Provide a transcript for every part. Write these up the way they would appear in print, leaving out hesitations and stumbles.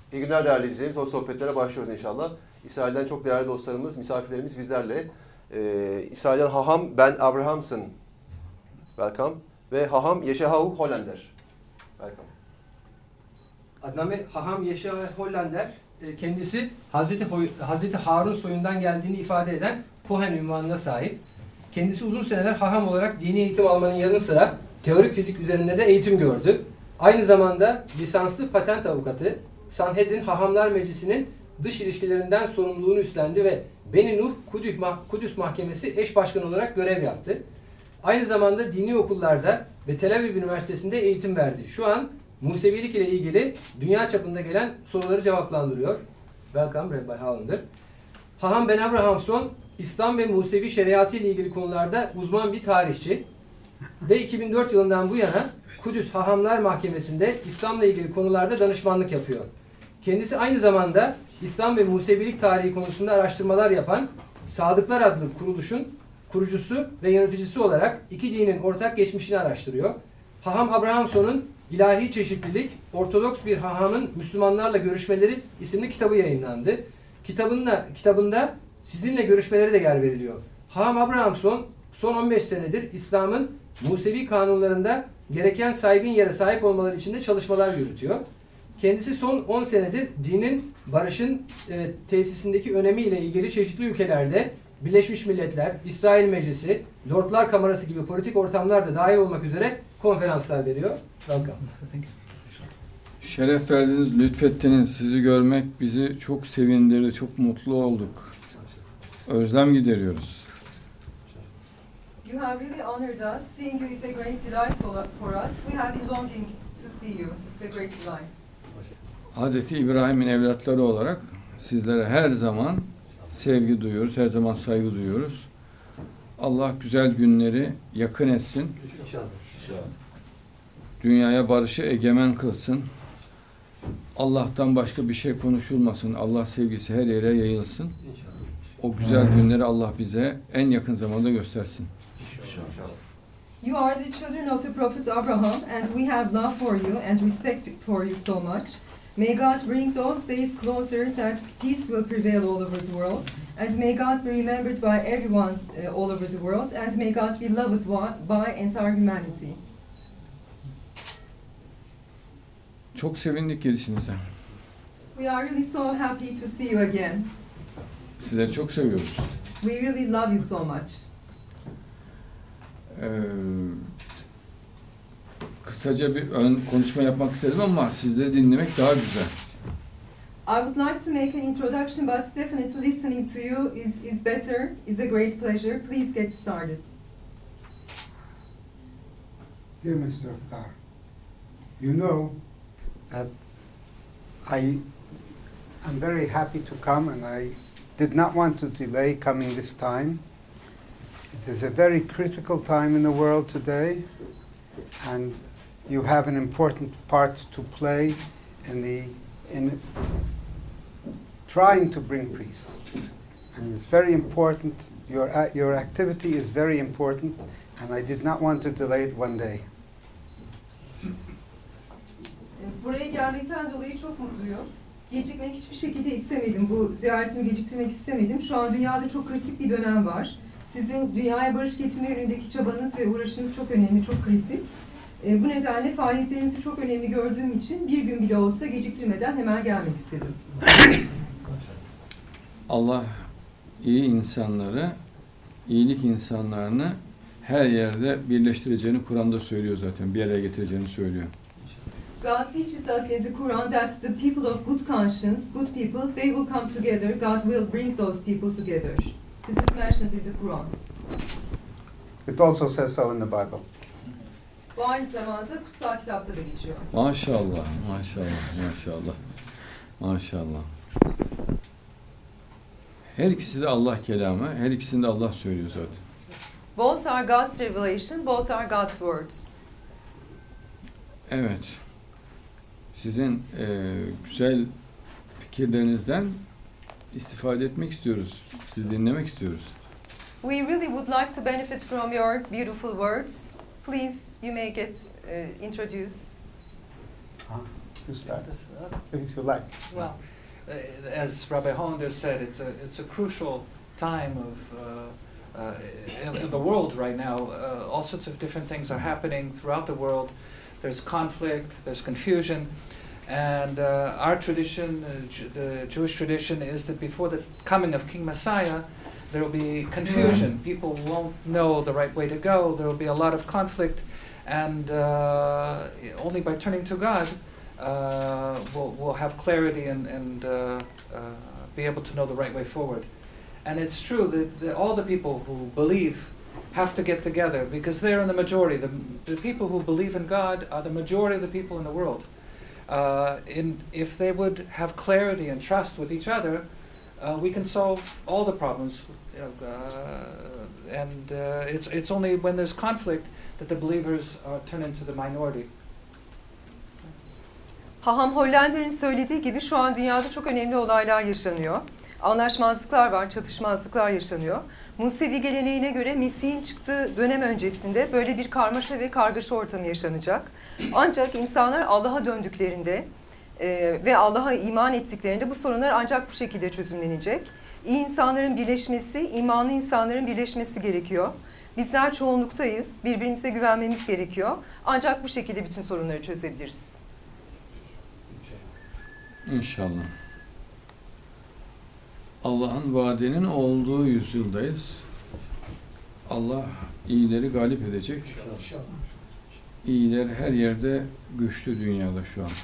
İyi günler değerli izleyicilerimiz. O sohbetlere başlıyoruz inşallah. İsrail'den çok değerli dostlarımız, misafirlerimiz bizlerle. İsrail'den Haham Ben Abrahamson. Welcome. Ve Haham Yeshayahu Hollander. Welcome. Adname Haham Yeshayahu Hollander kendisi Hazreti Harun soyundan geldiğini ifade eden Kohen ünvanına sahip. Kendisi uzun seneler haham olarak dini eğitim almanın yanı sıra teorik fizik üzerinde de eğitim gördü. Aynı zamanda lisanslı patent avukatı, Sanhedrin Hahamlar Meclisi'nin dış ilişkilerinden sorumluluğunu üstlendi ve Beni Nuh Kudüs Mahkemesi eş başkanı olarak görev yaptı. Aynı zamanda dini okullarda ve Tel Aviv Üniversitesi'nde eğitim verdi. Şu an Musevilik ile ilgili dünya çapında gelen soruları cevaplandırıyor. Welcome Rabbi Hollander. Haham Ben Abrahamson, İslam ve Musevi şeriatı ile ilgili konularda uzman bir tarihçi ve 2004 yılından bu yana Kudüs Hahamlar Mahkemesi'nde İslam'la ilgili konularda danışmanlık yapıyor. Kendisi aynı zamanda İslam ve Musevilik tarihi konusunda araştırmalar yapan Sadıklar adlı kuruluşun kurucusu ve yöneticisi olarak iki dinin ortak geçmişini araştırıyor. Haham Abrahamson'un İlahi Çeşitlilik, Ortodoks bir Hahamın Müslümanlarla Görüşmeleri isimli kitabı yayınlandı. Kitabında sizinle görüşmeleri de yer veriliyor. Haham Abrahamson son 15 senedir İslam'ın Musevi kanunlarında gereken saygın yere sahip olmaları için de çalışmalar yürütüyor. Kendisi son 10 senedir dinin, barışın tesisindeki önemiyle ilgili çeşitli ülkelerde Birleşmiş Milletler, İsrail Meclisi, Lordlar Kamerası gibi politik ortamlarda dahil olmak üzere konferanslar veriyor. Şeref verdiniz, lütfettiniz. Sizi görmek bizi çok sevindirdi, çok mutlu olduk. Özlem gideriyoruz. You have really honored us. Seeing you is a great delight for us. We have been longing to see you. It's a great delight. Hazreti İbrahim'in evlatları olarak sizlere her zaman sevgi duyuyoruz, her zaman saygı duyuyoruz. Allah güzel günleri yakın etsin. Dünyaya barışı egemen kılsın. Allah'tan başka bir şey konuşulmasın. Allah sevgisi her yere yayılsın. O güzel günleri Allah bize en yakın zamanda göstersin. You are the children of the prophet Abraham, and we have love for you and respect for you so much. May God bring those days closer that peace will prevail all over the world, and may God be remembered by everyone all over the world, and may God be loved by entire humanity. Çok sevindik gelişinize. We are really so happy to see you again. Sizleri çok seviyoruz. We really love you so much. Kısaca bir ön konuşma yapmak istedim ama sizleri dinlemek daha güzel. I would like to make an introduction, but definitely listening to you is better, is a great pleasure. Please get started. Dear Mr. Aktar, you know that I'm very happy to come, and I did not want to delay coming this time. It is a very critical time in the world today, and you have an important part to play in trying to bring peace. And it's very important. Your activity is very important, and I did not want to delay it one day. Buraya gelmekten dolayı çok mutluyum. Gecikmek hiçbir şekilde istemedim. Bu ziyaretimi geciktirmek istemedim. Şu an dünyada çok kritik bir dönem var. Sizin dünyaya barış getirme yönündeki çabanız ve uğraşınız çok önemli, çok kritik. Bu nedenle faaliyetlerinizi çok önemli gördüğüm için bir gün bile olsa geciktirmeden hemen gelmek istedim. Allah iyi insanları, iyilik insanlarını her yerde birleştireceğini Kur'an'da söylüyor zaten. Bir araya getireceğini söylüyor. God teaches us in the Quran that the people of good conscience, good people, they will come together. God will bring those people together. This is mentioned in the Quran. It also says so in the Bible. Bu aynı zamanda kutsal kitapta da geçiyor. Maşallah, maşallah, maşallah, maşallah. Her ikisi de Allah kelamı, her ikisini de Allah söylüyor zaten. Both are God's revelation, both are God's words. Evet. Sizin güzel fikirlerinizden istifade etmek istiyoruz. Sizi dinlemek istiyoruz. We really would like to benefit from your beautiful words. Please, you may get introduce. to start, if you like. Well, as Rabbi Hollander said, it's a crucial time in the world right now. All sorts of different things are happening throughout the world. There's conflict, there's confusion, and our tradition, the Jewish tradition, is that before the coming of King Messiah, there will be confusion. People won't know the right way to go. There will be a lot of conflict, and only by turning to God, we'll have clarity and be able to know the right way forward. And it's true that all the people who believe have to get together because they're in the majority. The people who believe in God are the majority of the people in the world. If they would have clarity and trust with each other, we can solve all the problems. It's only when there's conflict that the believers turn into the minority. Haham Hollander'in söylediği gibi şu an dünyada çok önemli olaylar yaşanıyor. Anlaşmazlıklar var, çatışmazlıklar yaşanıyor. Musevi geleneğine göre Mesih'in çıktığı dönem öncesinde böyle bir karmaşa ve kargaşa ortamı yaşanacak. Ancak insanlar Allah'a döndüklerinde ve Allah'a iman ettiklerinde bu sorunlar ancak bu şekilde çözümlenecek. İyi insanların birleşmesi, imanlı insanların birleşmesi gerekiyor. Bizler çoğunluktayız, birbirimize güvenmemiz gerekiyor. Ancak bu şekilde bütün sorunları çözebiliriz. İnşallah. Allah'ın vaadinin olduğu yüzyıldayız. Allah iyileri galip edecek. İyiler her yerde güçlü dünyada şu an.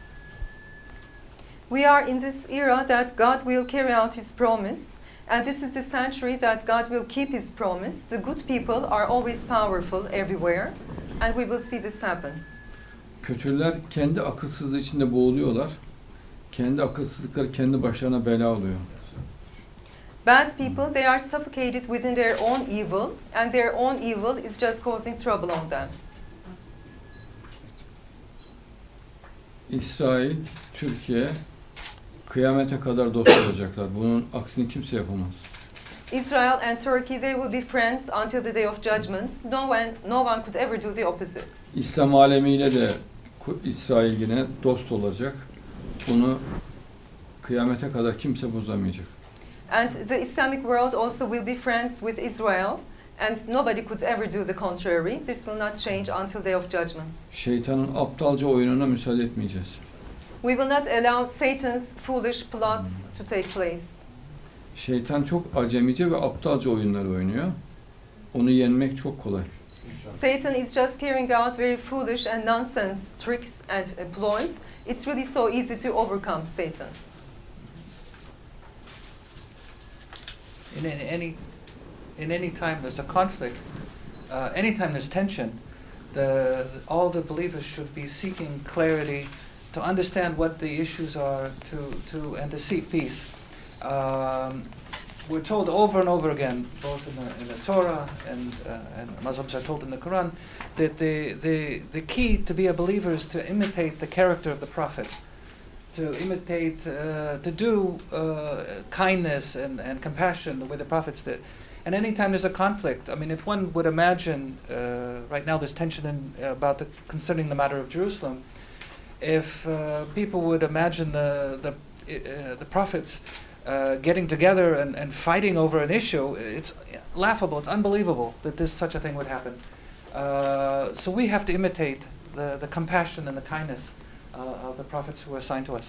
We are in this era that God will carry out His promise, and this is the century that God will keep His promise. The good people are always powerful everywhere, and we will see this happen. Kötüler kendi akılsızlığı içinde boğuluyorlar. Kendi akılsızlıkları kendi başlarına bela oluyor. Bad people, they are suffocated within their own evil, and their own evil is just causing trouble on them. İsrail, Türkiye kıyamete kadar dost olacaklar. Bunun aksini kimse yapamaz. Israel and Turkey, they will be friends until the day of judgment. No one could ever do the opposite. İslam alemiyle de İsrail yine dost olacak. Bunu kıyamete kadar kimse bozamayacak. And the Islamic world also will be friends with Israel, and nobody could ever do the contrary. This will not change until day of judgment. Şeytanın aptalca oyununa müsaade etmeyeceğiz. We will not allow Satan's foolish plots to take place. Şeytan çok acemice ve aptalca oyunlar oynuyor. Onu yenmek çok kolay. Satan is just carrying out very foolish and nonsense tricks and ploys. It's really so easy to overcome Satan. In any time there's a conflict, anytime there's tension, all the believers should be seeking clarity to understand what the issues are and to seek peace. We're told over and over again, both in the Torah and Muslims are told in the Quran, that the key to be a believer is to imitate the character of the Prophet, to imitate, to do kindness and compassion the way the prophets did. And anytime there's a conflict, I mean, if one would imagine, right now there's tension concerning the matter of Jerusalem, if people would imagine the prophets getting together and fighting over an issue, it's laughable, it's unbelievable that such a thing would happen. So we have to imitate the compassion and the kindness of the prophets who were assigned to us.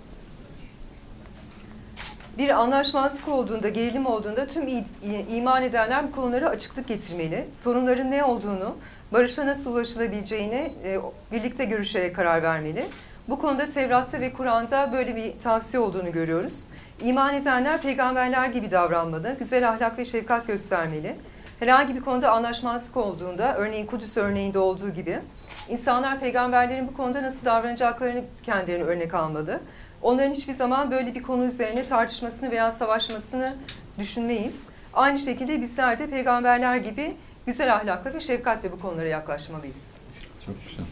Bir anlaşmazlık olduğunda, gerilim olduğunda tüm iman edenler bu konulara açıklık getirmeli. Sorunların ne olduğunu, barışa nasıl ulaşılabileceğini birlikte görüşerek karar vermeli. Bu konuda Tevrat'ta ve Kur'an'da böyle bir tavsiye olduğunu görüyoruz. İman edenler peygamberler gibi davranmalı, güzel ahlak ve şefkat göstermeli. Herhangi bir konuda anlaşmazlık olduğunda, örneğin Kudüs örneğinde olduğu gibi, insanlar peygamberlerin bu konuda nasıl davranacaklarını kendilerine örnek almalı. Onların hiçbir zaman böyle bir konu üzerine tartışmasını veya savaşmasını düşünmeyiz. Aynı şekilde bizler de peygamberler gibi güzel ahlakla ve şefkatle bu konulara yaklaşmalıyız. Çok güzel.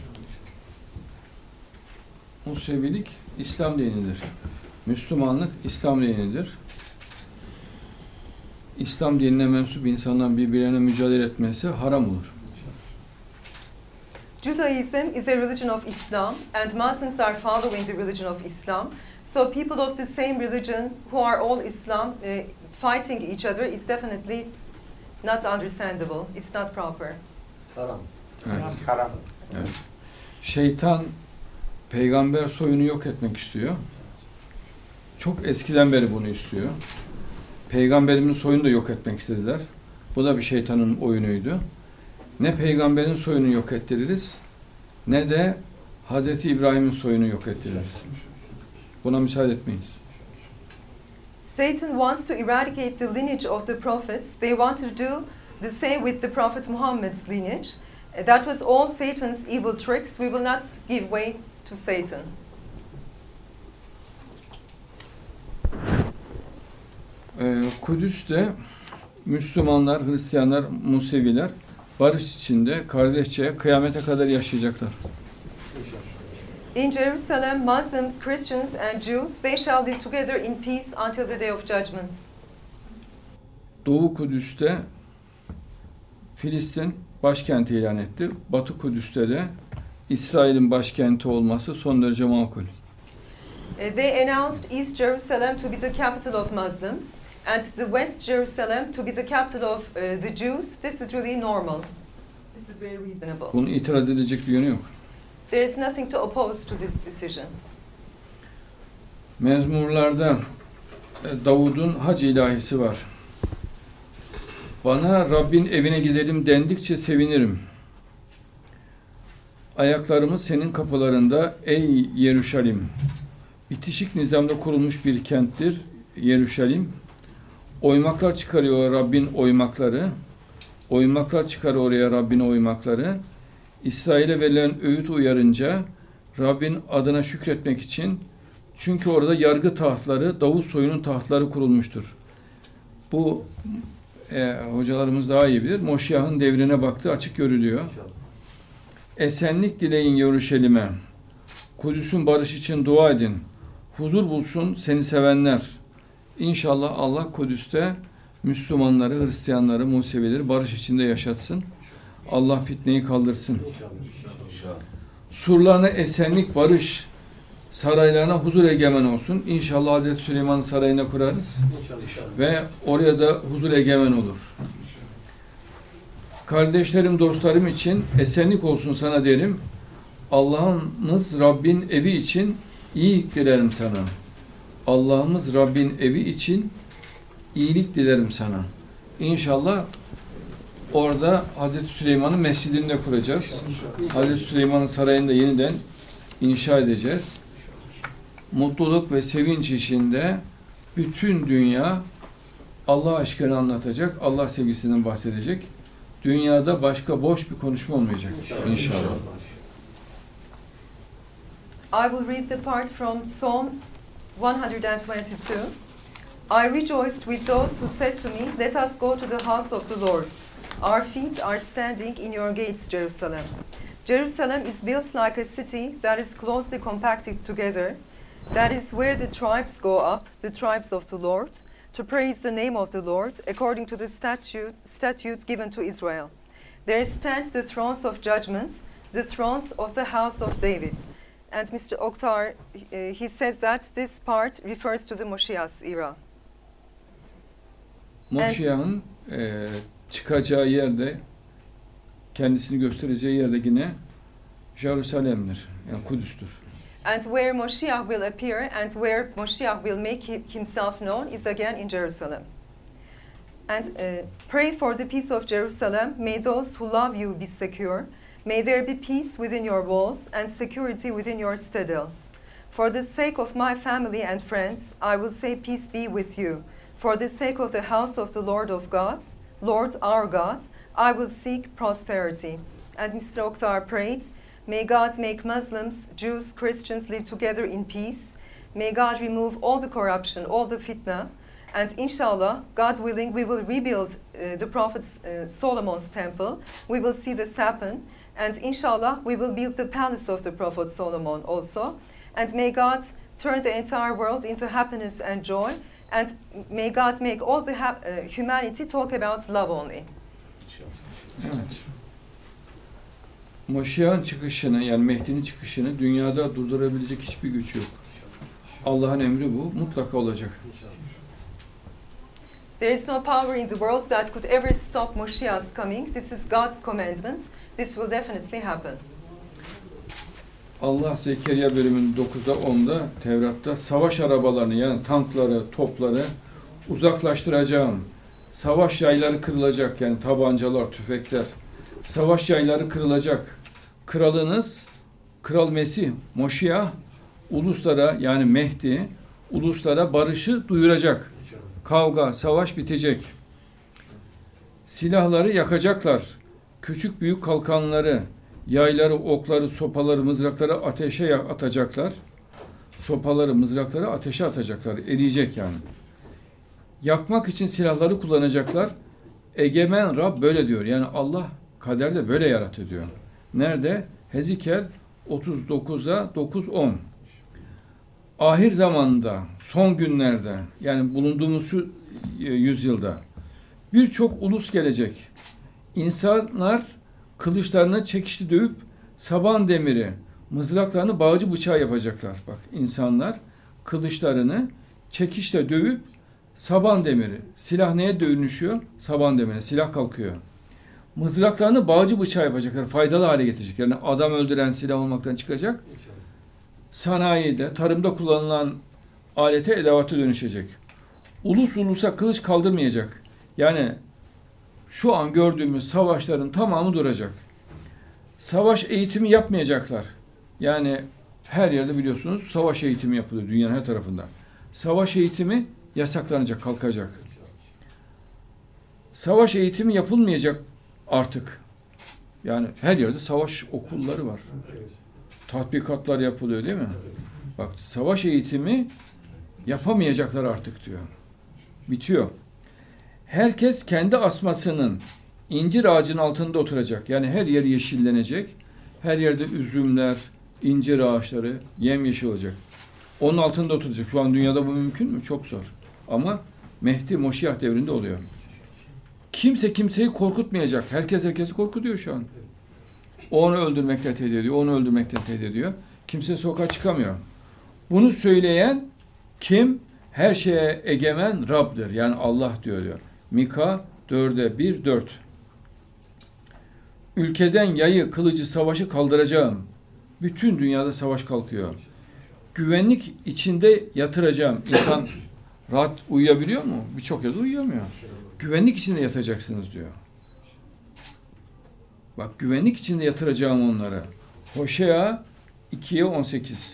Musevilik İslam dinidir. Müslümanlık İslam dinidir. İslam dinine mensup insanların birbirlerine mücadele etmesi haram olur. Judaism is a religion of Islam, and Muslims are following the religion of Islam. So people of the same religion who are all Islam fighting each other is definitely not understandable. It's not proper. Evet. Haram. Evet. Şeytan peygamber soyunu yok etmek istiyor. Çok eskiden beri bunu istiyor. Peygamberimin soyunu da yok etmek istediler. Bu da bir şeytanın oyunuydu. Ne peygamberin soyunu yok ettiririz, ne de Hazreti İbrahim'in soyunu yok ettiririz. Buna müsaade etmeyiz. Satan wants to eradicate the lineage of the prophets. They want to do the same with the Prophet Muhammad's lineage. That was all Satan's evil tricks. We will not give way to Satan. Kudüs'te Müslümanlar, Hristiyanlar, Museviler barış içinde, kardeşçe kıyamete kadar yaşayacaklar. In Jerusalem, Muslims, Christians, and Jews, they shall live together in peace until the day of judgment. Doğu Kudüs'te Filistin başkenti ilan etti. Batı Kudüs'te de İsrail'in başkenti olması son derece makul. They announced East Jerusalem to be the capital of Muslims and the West Jerusalem to be the capital of the Jews. This is really normal. This is very reasonable. Bunun itiraz edilecek bir yönü yok. There is nothing to oppose to this decision. Mezmurlarda Davud'un hac ilahisi var. Bana Rabbin evine gidelim dendikçe sevinirim. Ayaklarımız senin kapılarında ey Yeruşalim. Bitişik nizamda kurulmuş bir kenttir Yeruşalim. Oymaklar çıkarıyor Rabbin oymakları. Oymaklar çıkarıyor oraya Rabbin oymakları. İsrail'e verilen öğüt uyarınca Rabbin adına şükretmek için, çünkü orada yargı tahtları, Davut soyunun tahtları kurulmuştur. Bu hocalarımız daha iyi bilir. Moşiyah'ın devrine baktı, açık görülüyor. Esenlik dileyin Yeruşalim'e. Kudüs'ün barış için dua edin. Huzur bulsun seni sevenler. İnşallah Allah Kudüs'te Müslümanları, Hristiyanları, Musevileri barış içinde yaşatsın. Allah fitneyi kaldırsın. Surlarına esenlik, barış, saraylarına huzur egemen olsun. İnşallah Hazreti Süleyman'ın sarayına kurarız. Ve oraya da huzur egemen olur. Kardeşlerim, dostlarım için esenlik olsun sana derim. Allah'ımız Rabbin evi için iyilik dilerim sana. Allah'ımız Rabbin evi için iyilik dilerim sana. İnşallah orada Hazreti Süleyman'ın mescidini de kuracağız. Hazreti Süleyman'ın sarayını da yeniden inşa edeceğiz. Mutluluk ve sevinç içinde bütün dünya Allah aşkını anlatacak, Allah sevgisinden bahsedecek. Dünyada başka boş bir konuşma olmayacak inşallah. I will read the part from Psalm 122. I rejoiced with those who said to me, let us go to the house of the Lord. Our feet are standing in your gates, Jerusalem. Jerusalem is built like a city that is closely compacted together. That is where the tribes go up, the tribes of the Lord, to praise the name of the Lord, according to the statute given to Israel. There stand the thrones of judgment, the thrones of the house of David. And Mr. Oktar, he says that this part refers to the Moshiach's era. Moşiyah'ın çıkacağı yerde, kendisini göstereceği yerde yine Jerusalem'dir, yani Kudüs'tür. And where Moshiach will appear and where Moshiach will make himself known is again in Jerusalem. And pray for the peace of Jerusalem. May those who love you be secure. May there be peace within your walls and security within your citadels. For the sake of my family and friends, I will say peace be with you. For the sake of the house of the Lord of God, Lord our God, I will seek prosperity. And Mr. Oktar prayed, may God make Muslims, Jews, Christians live together in peace. May God remove all the corruption, all the fitna. And inshallah, God willing, we will rebuild the Prophet Solomon's temple. We will see this happen. And inshallah, we will build the palace of the Prophet Solomon also. And may God turn the entire world into happiness and joy. And may God make all the humanity talk about love only. Evet. Moşiyah'ın çıkışını, yani Mehdi'nin çıkışını dünyada durdurabilecek hiçbir güç yok. Allah'ın emri bu. Mutlaka olacak. There is no power in the world that could ever stop Moshiach's coming. This is God's commandment. This will definitely happen. Allah Zekeriya bölümünün 9'da 10'da Tevrat'ta savaş arabalarını, yani tankları, topları uzaklaştıracağım. Savaş yayları kırılacak, yani tabancalar, tüfekler. Savaş yayları kırılacak. Kralınız, Kral Mesih, Moşiyah, uluslara, yani Mehdi, uluslara barışı duyuracak. Kavga, savaş bitecek. Silahları yakacaklar. Küçük büyük kalkanları, yayları, okları, sopaları, mızrakları ateşe atacaklar. Sopaları, mızrakları ateşe atacaklar. Eriyecek yani. Yakmak için silahları kullanacaklar. Egemen Rab böyle diyor. Yani Allah kaderde böyle yaratıyor diyor. Nerede? Hezikel 39'a 9-10. Ahir zamanda, son günlerde, yani bulunduğumuz şu yüzyılda birçok ulus gelecek. İnsanlar kılıçlarını çekişli dövüp saban demiri, mızraklarını bağcı bıçağı yapacaklar. Bak, insanlar kılıçlarını çekişle dövüp saban demiri. Silah neye dönüşüyor? Saban demirine. Silah kalkıyor. Mızraklarını bağcı bıçağı yapacaklar. Faydalı hale getirecek. Yani adam öldüren silah olmaktan çıkacak. Sanayide, tarımda kullanılan alete, edevata dönüşecek. Ulus ulusa kılıç kaldırmayacak. Yani şu an gördüğümüz savaşların tamamı duracak. Savaş eğitimi yapmayacaklar. Yani her yerde biliyorsunuz savaş eğitimi yapılıyor dünyanın her tarafında. Savaş eğitimi yasaklanacak, kalkacak. Savaş eğitimi yapılmayacak artık. Yani her yerde savaş okulları var. Tatbikatlar yapılıyor değil mi? Bak, savaş eğitimi yapamayacaklar artık diyor. Bitiyor. Herkes kendi asmasının incir ağacının altında oturacak. Yani her yer yeşillenecek. Her yerde üzümler, incir ağaçları yemyeşil olacak. Onun altında oturacak. Şu an dünyada bu mümkün mü? Çok zor. Ama Mehdi, Moşiyah devrinde oluyor. Kimse kimseyi korkutmayacak. Herkes herkesi korkutuyor şu an. O onu öldürmekle tehdit ediyor, onu öldürmekle tehdit ediyor. Kimse sokağa çıkamıyor. Bunu söyleyen kim? Her şeye egemen Rab'dır. Yani Allah diyor. Mika 4'e 1-4. Ülkeden yayı, kılıcı, savaşı kaldıracağım. Bütün dünyada savaş kalkıyor. Güvenlik içinde yatıracağım. İnsan rahat uyuyabiliyor mu? Birçok yerde uyuyamıyor. Güvenlik içinde yatacaksınız diyor. Bak, güvenlik içinde yatıracağım onları. Hoşea 2'ye 18.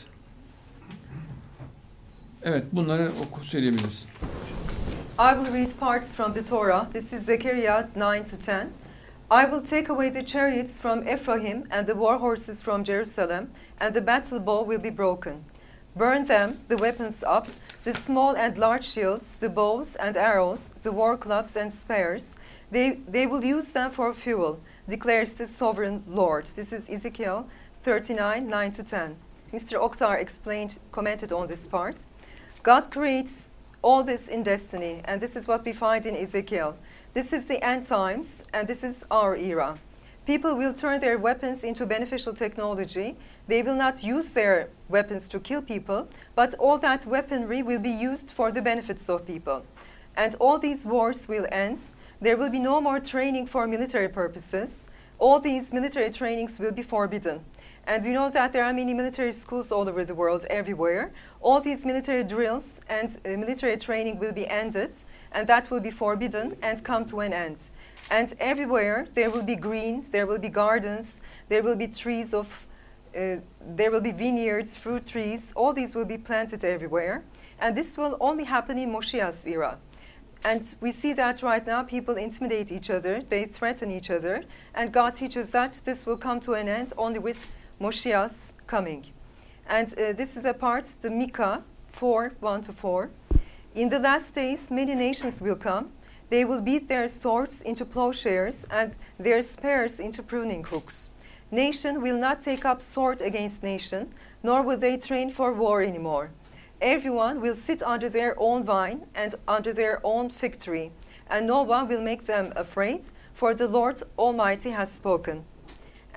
Evet, bunları söyleyebilirsin. I will read parts from the Torah. This is Zechariah 9-10. I will take away the chariots from Ephraim and the war horses from Jerusalem, and the battle bow will be broken. Burn them, the weapons up, the small and large shields, the bows and arrows, the war clubs and spears. They will use them for fuel, declares the sovereign Lord. This is Ezekiel 39, 9-10. Mr. Oktar commented on this part. God creates all this in destiny, and this is what we find in Ezekiel. This is the end times, and this is our era. People will turn their weapons into beneficial technology. They will not use their weapons to kill people, but all that weaponry will be used for the benefits of people. And all these wars will end. There will be no more training for military purposes. All these military trainings will be forbidden. And you know that there are many military schools all over the world, everywhere. All these military drills and military training will be ended, and that will be forbidden and come to an end. And everywhere there will be green, there will be gardens, there will be trees there will be vineyards, fruit trees. All these will be planted everywhere. And this will only happen in Moshiach's era. And we see that right now people intimidate each other, they threaten each other, and God teaches that this will come to an end only with Moshiach's coming. And this is a part, the Micah 4, 1-4. In the last days, many nations will come. They will beat their swords into plowshares and their spears into pruning hooks. Nation will not take up sword against nation, nor will they train for war anymore. Everyone will sit under their own vine and under their own fig tree, and no one will make them afraid, for the Lord Almighty has spoken.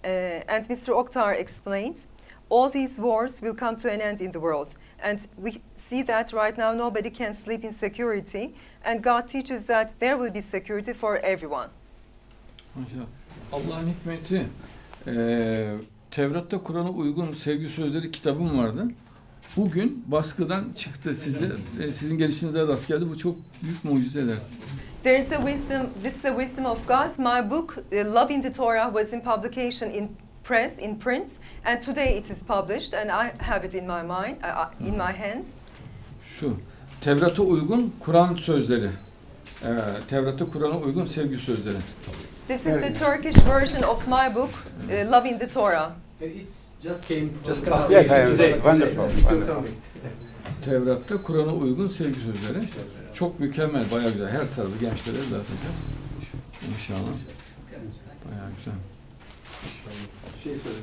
and Mr. Oktar explained, all these wars will come to an end in the world. And we see that right now nobody can sleep in security. And God teaches that there will be security for everyone. Maşallah. Allah'ın hikmeti. Tevrat'ta Kur'an'a uygun sevgi sözleri kitabım vardı. Bugün baskıdan çıktı. Sizin gelişinize rast geldi. Bu çok büyük mucize dersin. There is a wisdom, this is a wisdom of God. My book, Love in the Torah, was in publication in press, in print, and today it is published, and I have it in my mind, in my hands. Şu, Tevrat'a uygun Kur'an sözleri. Tevrat'ta Kur'an'a uygun sevgi sözleri. This is the Turkish version of my book, Love in the Torah. It's just came Just got out. Yes, today. wonderful. Wonderful. Tevrat'ta Kur'an'a uygun sevgi sözleri. Çok mükemmel, bayağı güzel. Her tarafı gençlere dağıtacağız. İnşallah. Bayağı güzel. Şey söyleyeyim.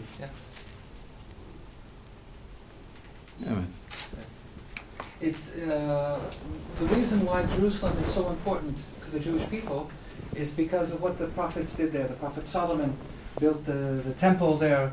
Evet. It's the reason why Jerusalem is so important to the Jewish people is because of what the prophets did there. The prophet Solomon built the temple there.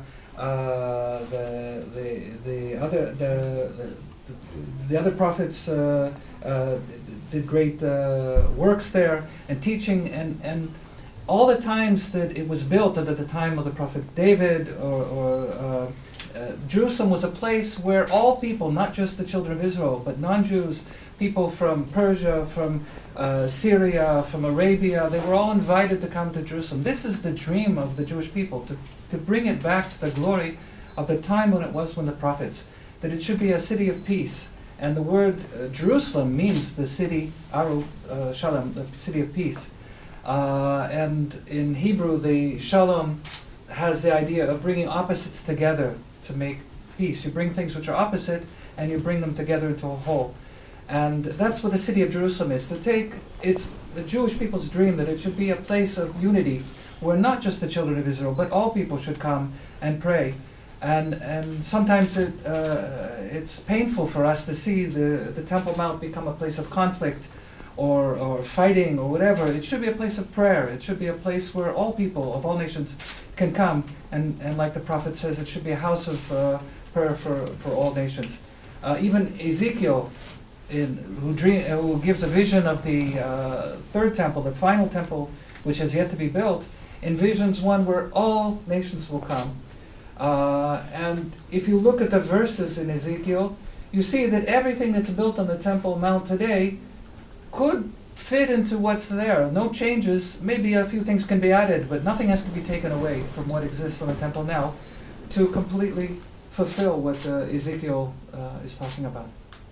The other prophets did great works there and teaching, and all the times that it was built, at the time of the prophet David, Jerusalem was a place where all people, not just the children of Israel, but non-Jews, people from Persia, from Syria, from Arabia, they were all invited to come to Jerusalem. This is the dream of the Jewish people, to bring it back to the glory of the time when it was when the prophets, that it should be a city of peace. And the word Jerusalem means the city, Aru Shalom, the city of peace. And in Hebrew, the Shalom has the idea of bringing opposites together to make peace. You bring things which are opposite and you bring them together into a whole. And that's what the city of Jerusalem is, to take the Jewish people's dream that it should be a place of unity where not just the children of Israel, but all people should come and pray. And sometimes it's painful for us to see the Temple Mount become a place of conflict or fighting or whatever. It should be a place of prayer. It should be a place where all people of all nations can come. And like the prophet says, it should be a house of prayer for all nations. Even Ezekiel, who gives a vision of the third temple, the final temple, which has yet to be built, envisions one where all nations will come. And if you look at the verses in Ezekiel, you see that everything that's built on the Temple Mount today could fit into what's there. No changes. Maybe a few things can be added, but nothing has to be taken away from what exists on the temple now to completely fulfill what Ezekiel is talking about.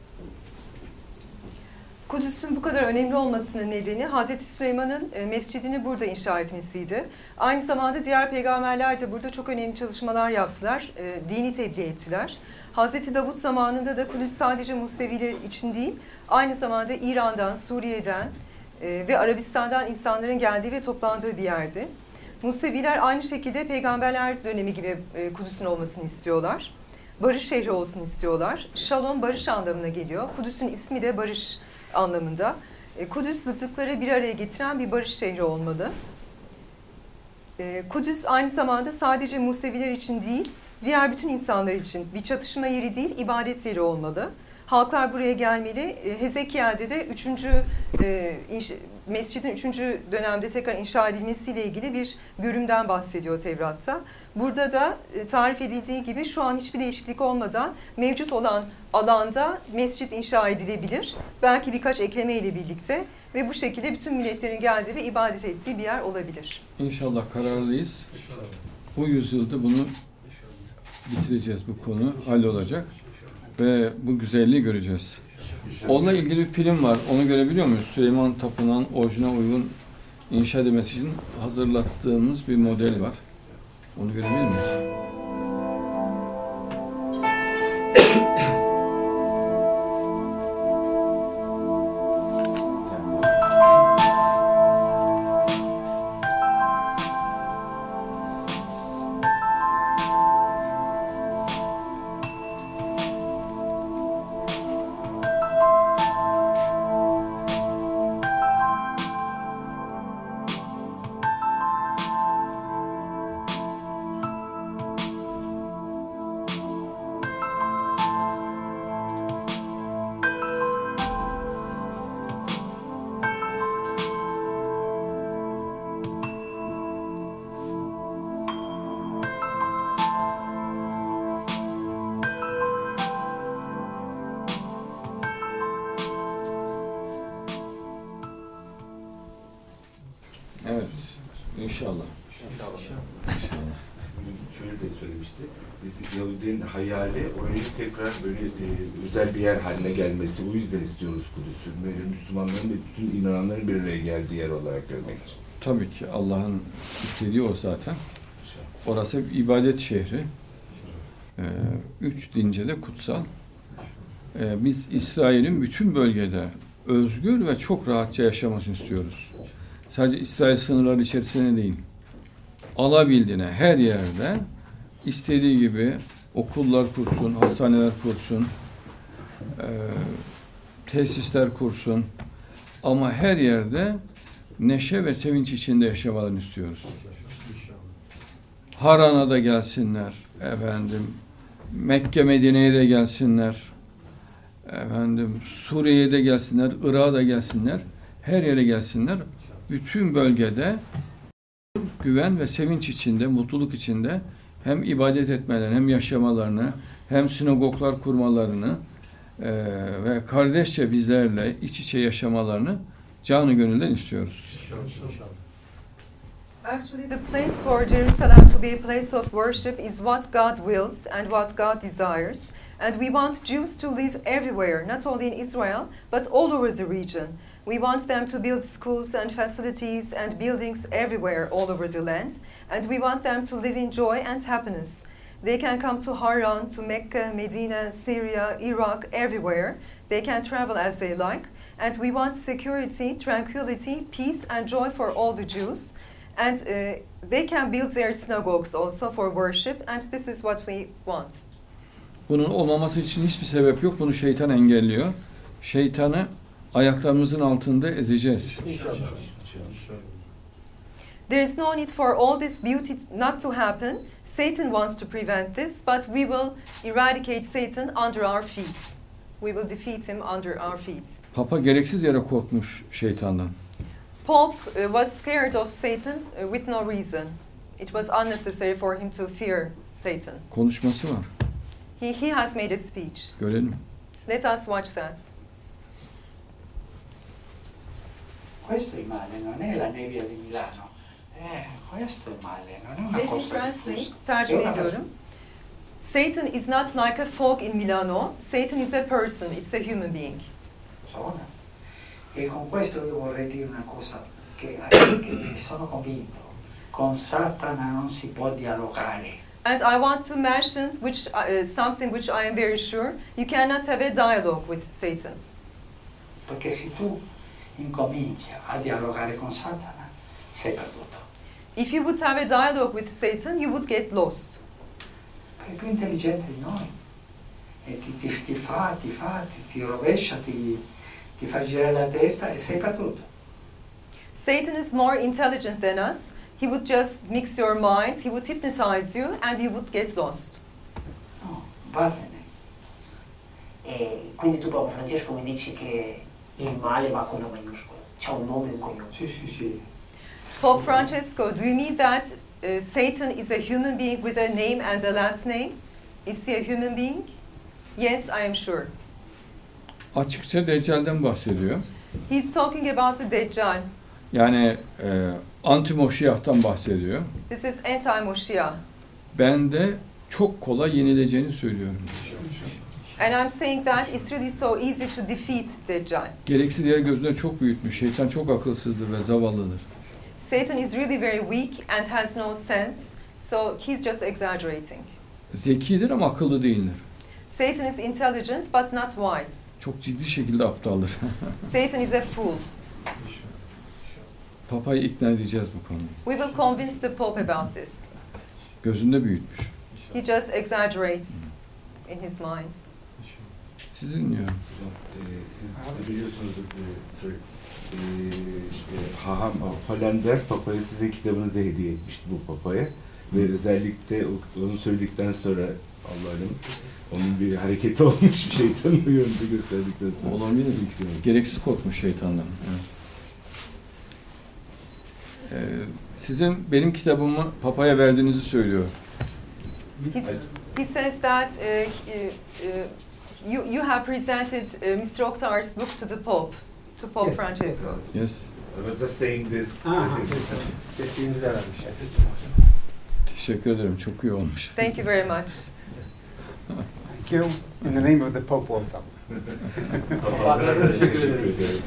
Kudüs'ün bu kadar önemli olmasının nedeni Hz. Süleyman'ın mescidini burada inşa etmesiydi. Aynı zamanda diğer peygamberler de burada çok önemli çalışmalar yaptılar, dini tebliğ ettiler. Hz. Davut zamanında da Kudüs sadece Museviler için değil, aynı zamanda İran'dan, Suriye'den ve Arabistan'dan insanların geldiği ve toplandığı bir yerdi. Museviler aynı şekilde peygamberler dönemi gibi Kudüs'ün olmasını istiyorlar. Barış şehri olsun istiyorlar. Şalom barış anlamına geliyor. Kudüs'ün ismi de barış anlamında. Kudüs zıtlıkları bir araya getiren bir barış şehri olmalı. Kudüs aynı zamanda sadece Museviler için değil, diğer bütün insanlar için bir çatışma yeri değil, ibadet yeri olmalı. Halklar buraya gelmeli. Hezekiel'de de mescidin 3. dönemde tekrar inşa edilmesiyle ilgili bir görümden bahsediyor Tevrat'ta. Burada da tarif edildiği gibi şu an hiçbir değişiklik olmadan mevcut olan alanda mescit inşa edilebilir. Belki birkaç ekleme ile birlikte ve bu şekilde bütün milletlerin geldiği ve ibadet ettiği bir yer olabilir. İnşallah kararlıyız. Bu yüzyılda bunu bitireceğiz, bu konu hallolacak ve bu güzelliği göreceğiz. Onunla ilgili bir film var. Onu görebiliyor muyuz? Süleyman Tapınağı'nın orijinal uygun inşa edilmesi için hazırlattığımız bir model var. Onu görebilir miyiz? Evet. İnşallah. İnşallah. Şöyle de söylemişti. Biz Yahudilerin hayali orayı tekrar böyle özel bir yer haline gelmesi. O yüzden istiyoruz Kudüs'ü. Böyle Müslümanların ve bütün inananların bir araya geldiği yer olarak görmek için. Tabii ki Allah'ın istediği o zaten. Orası bir ibadet şehri. 3 dince de kutsal. Biz İsrail'in bütün bölgede özgür ve çok rahatça yaşamasını istiyoruz. Sadece İsrail sınırları içerisinde değil. Alabildiğine her yerde istediği gibi okullar kursun, hastaneler kursun, tesisler kursun. Ama her yerde neşe ve sevinç içinde yaşamalarını istiyoruz. Haran'a da gelsinler, efendim, Mekke, Medine'ye de gelsinler, efendim, Suriye'ye de gelsinler, Irak'a da gelsinler, her yere gelsinler. Bütün bölgede güven ve sevinç içinde, mutluluk içinde hem ibadet etmelerini, hem yaşamalarını, hem sinagoglar kurmalarını ve kardeşçe bizlerle iç içe yaşamalarını canı gönülden istiyoruz. Actually, the place for Jerusalem to be a place of worship is what God wills and what God desires. And we want Jews to live everywhere, not only in Israel, but all over the region. We want them to build schools and facilities and buildings everywhere, all over the land. And we want them to live in joy and happiness. They can come to Haran, to Mecca, Medina, Syria, Iraq, everywhere. They can travel as they like. And we want security, tranquility, peace, and joy for all the Jews. And they can build their synagogues also for worship. And this is what we want. Bunun olmaması için hiçbir sebep yok. Bunu şeytan engelliyor. Şeytanı ayaklarımızın altında ezeceğiz. There is no need for all this beauty not to happen. Satan wants to prevent this, but we will eradicate Satan under our feet. We will defeat him under our feet. Papa gereksiz yere korkmuş şeytandan. Pope was scared of Satan with no reason. It was unnecessary for him to fear Satan. Konuşması var. He has made a speech. Görelim. Let us watch that. Questo è male, non è la nebbia di Milano. Questo è male, non è una Let me cosa translate. diffusa. Tercüme È una cosa- ediyorum. Satan is not like a fog in Milano. Satan is a person. It's a human being. persona. E con questo io vorrei dire una cosa che sono convinto. Con Satana non si può dialogare. And I want to mention something which I am very sure. You cannot have a dialogue with Satan. Perché se tu incominci a dialogare con Satana, sei perduto. If you would have a dialogue with Satan, you would get lost. È più intelligente di noi. E ti rovescia, ti fa girare la testa e sei perduto. Satan is more intelligent than us. He would just mix your mind, he would hypnotize you, and you would get lost. No, va bene. E quindi tu, Papa Francesco, mi dici che il male va con la maiuscola, c'ha un nome e un cognome. Sì. Pope Francesco, do you mean that Satan is a human being with a name and a last name? Is he a human being? Yes, I am sure. Açıkça Deccal'den bahsediyor. He's talking about the Deccal. Yani anti-Moşiyah'tan bahsediyor. This is anti-Moshiach. Ben de çok kolay yenileceğini söylüyorum. And I'm saying that it's really so easy to defeat Deccal. Gereksiz yere gözünde çok büyütmüş. Şeytan çok akılsızdır ve zavallıdır. Satan is really very weak and has no sense, so he's just exaggerating. Zekidir ama akıllı değildir. Satan is intelligent but not wise. Çok ciddi şekilde aptaldır. Satan is a fool. Papa'yı ikna edeceğiz bu konuda. We will convince the Pope about this. Gözünde büyütmüş. He just exaggerates in his mind. Sizi dinliyorum. Hocam, siz de biliyorsunuz Haham Hollander Papa'ya sizin kitabınızı hediye etmişti bu Papa'ya. Ve özellikle onu söyledikten sonra Allah'ın onun bir hareketi olmuş, şeytanın o yönde gösterdikten sonra. Olabilir. Gereksiz korkmuş şeytandan. Evet. Sizin benim kitabımı Papa'ya verdiğinizi söylüyor. He says that you have presented Mr. Oktar's book to the Pope, to Pope Francisco. Yes. I was just saying this. Desteğinizi de vermiş. Teşekkür ederim. Çok iyi olmuş. Thank you very much. Thank you. In the name of the Pope also. Papaklara teşekkür ederim.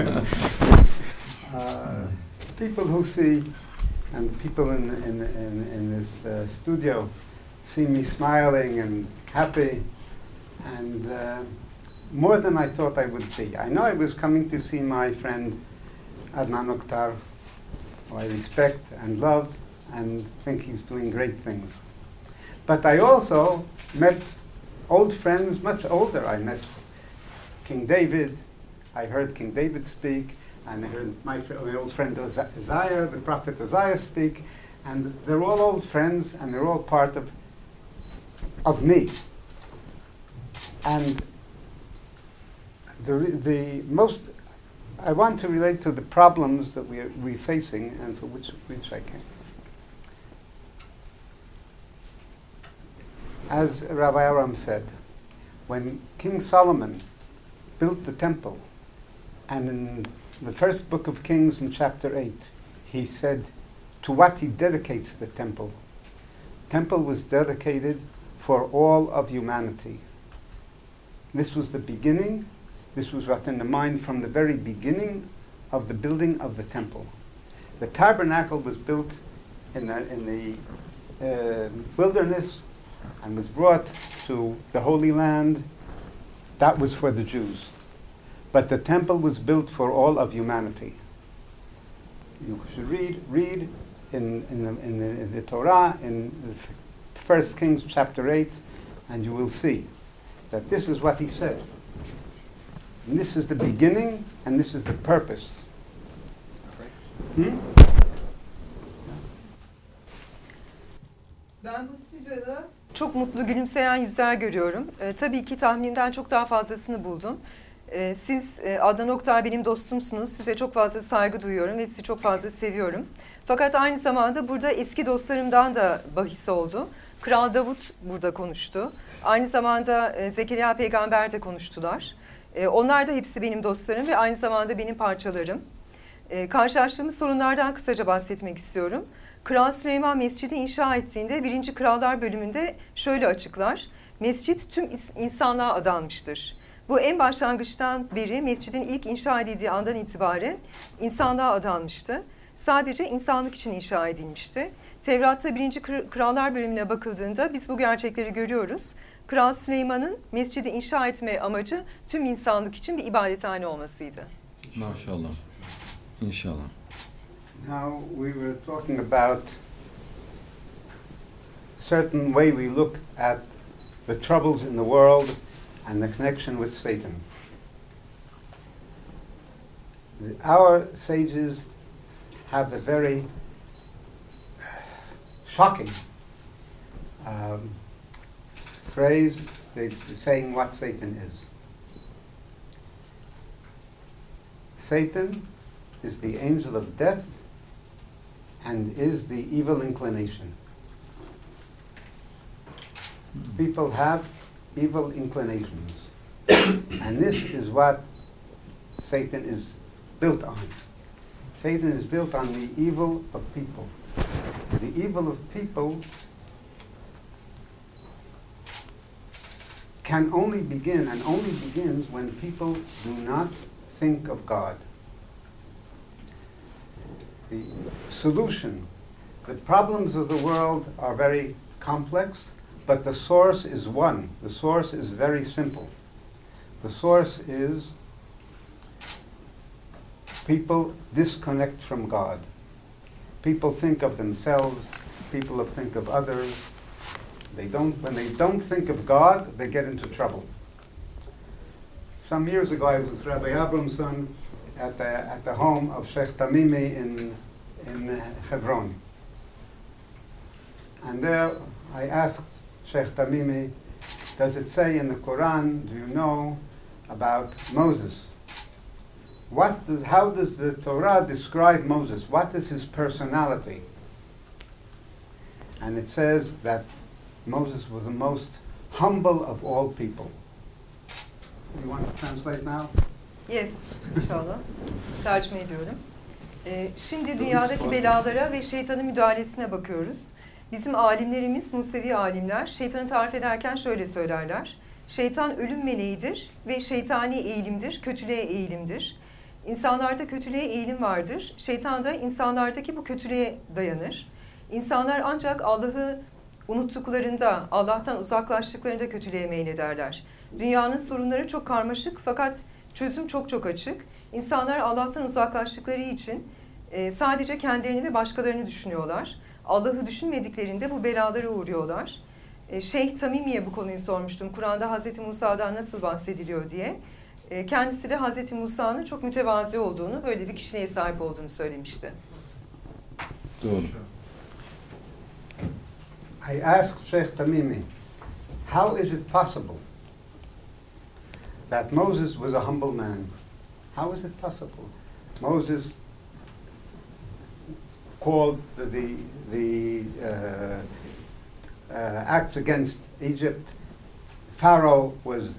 People who see, and people in this studio see me smiling and happy, and more than I thought I would be. I know I was coming to see my friend Adnan Oktar, who I respect and love and think he's doing great things. But I also met old friends, much older. I met King David. I heard King David speak, and I heard my old friend Isaiah, the prophet Isaiah, speak, and they're all old friends, and they're all part of me. And the most, I want to relate to the problems that we're facing, and for which I came. As Rabbi Aram said, when King Solomon built the temple, and in the first book of Kings in chapter 8, he said to what he dedicates the temple. Temple was dedicated for all of humanity. This was the beginning. This was what in the mind from the very beginning of the building of the temple. The tabernacle was built in the wilderness and was brought to the Holy Land. That was for the Jews. But the temple was built for all of humanity. You should read in the Torah, in 1 Kings chapter 8, and you will see that this is what he said. And this is the beginning, and this is the purpose. Ben bu stüdyoda çok mutlu, gülümseyen yüzler görüyorum. Tabii ki tahminimden çok daha fazlasını buldum. Siz, Adnan Oktar benim dostumsunuz. Size çok fazla saygı duyuyorum ve sizi çok fazla seviyorum. Fakat aynı zamanda burada eski dostlarımdan da bahis oldu. Kral Davut burada konuştu. Aynı zamanda Zekeriya Peygamber de konuştular. Onlar da hepsi benim dostlarım ve aynı zamanda benim parçalarım. Karşılaştığımız sorunlardan kısaca bahsetmek istiyorum. Kral Süleyman Mescid'i inşa ettiğinde 1. Krallar bölümünde şöyle açıklar. Mescit tüm insanlığa adanmıştır. Bu en başlangıçtan beri mescidin ilk inşa edildiği andan itibaren insanlığa adanmıştı. Sadece insanlık için inşa edilmişti. Tevrat'ta 1. Krallar bölümüne bakıldığında biz bu gerçekleri görüyoruz. Kral Süleyman'ın mescidi inşa etme amacı tüm insanlık için bir ibadethane olmasıydı. Maşallah. İnşallah. Now we were talking about certain way we look at the troubles in the world and the connection with Satan. Our sages have a very shocking phrase saying what Satan is. Satan is the angel of death and is the evil inclination. People have evil inclinations. And this is what Satan is built on. Satan is built on the evil of people. The evil of people can only begin and only begins when people do not think of God. The solution, the problems of the world are very complex, but the source is one. The source is very simple. The source is people disconnect from God. People think of themselves, people think of others. When they don't think of God, they get into trouble. Some years ago, I was with Rabbi Abramson at the home of Sheikh Tamimi in Hebron. And there I asked Sheikh Tamimi, does it say in the Quran, do you know, about Moses? How does the Torah describe Moses? What is his personality? And it says that Moses was the most humble of all people. You want to translate now? Yes, inşallah. Tercüme ediyorum. Şimdi dünyadaki belalara ve şeytanın müdahalesine bakıyoruz. Bizim alimlerimiz, Musevi alimler, şeytanı tarif ederken şöyle söylerler. Şeytan ölüm meleğidir ve şeytani eğilimdir, kötülüğe eğilimdir. İnsanlarda kötülüğe eğilim vardır. Şeytan da insanlardaki bu kötülüğe dayanır. İnsanlar ancak Allah'ı unuttuklarında, Allah'tan uzaklaştıklarında kötülüğe meylederler. Dünyanın sorunları çok karmaşık fakat çözüm çok çok açık. İnsanlar Allah'tan uzaklaştıkları için sadece kendilerini ve başkalarını düşünüyorlar. Allah'ı düşünmediklerinde bu belalara uğruyorlar. Şeyh Tamimi'ye bu konuyu sormuştum. Kur'an'da Hazreti Musa'dan nasıl bahsediliyor diye. Kendisi de Hazreti Musa'nın çok mütevazi olduğunu, böyle bir kişiliğe sahip olduğunu söylemişti. Doğru. I asked Sheikh Tamimi, how is it possible that Moses was a humble man? How is it possible? Moses called the acts against Egypt. Pharaoh was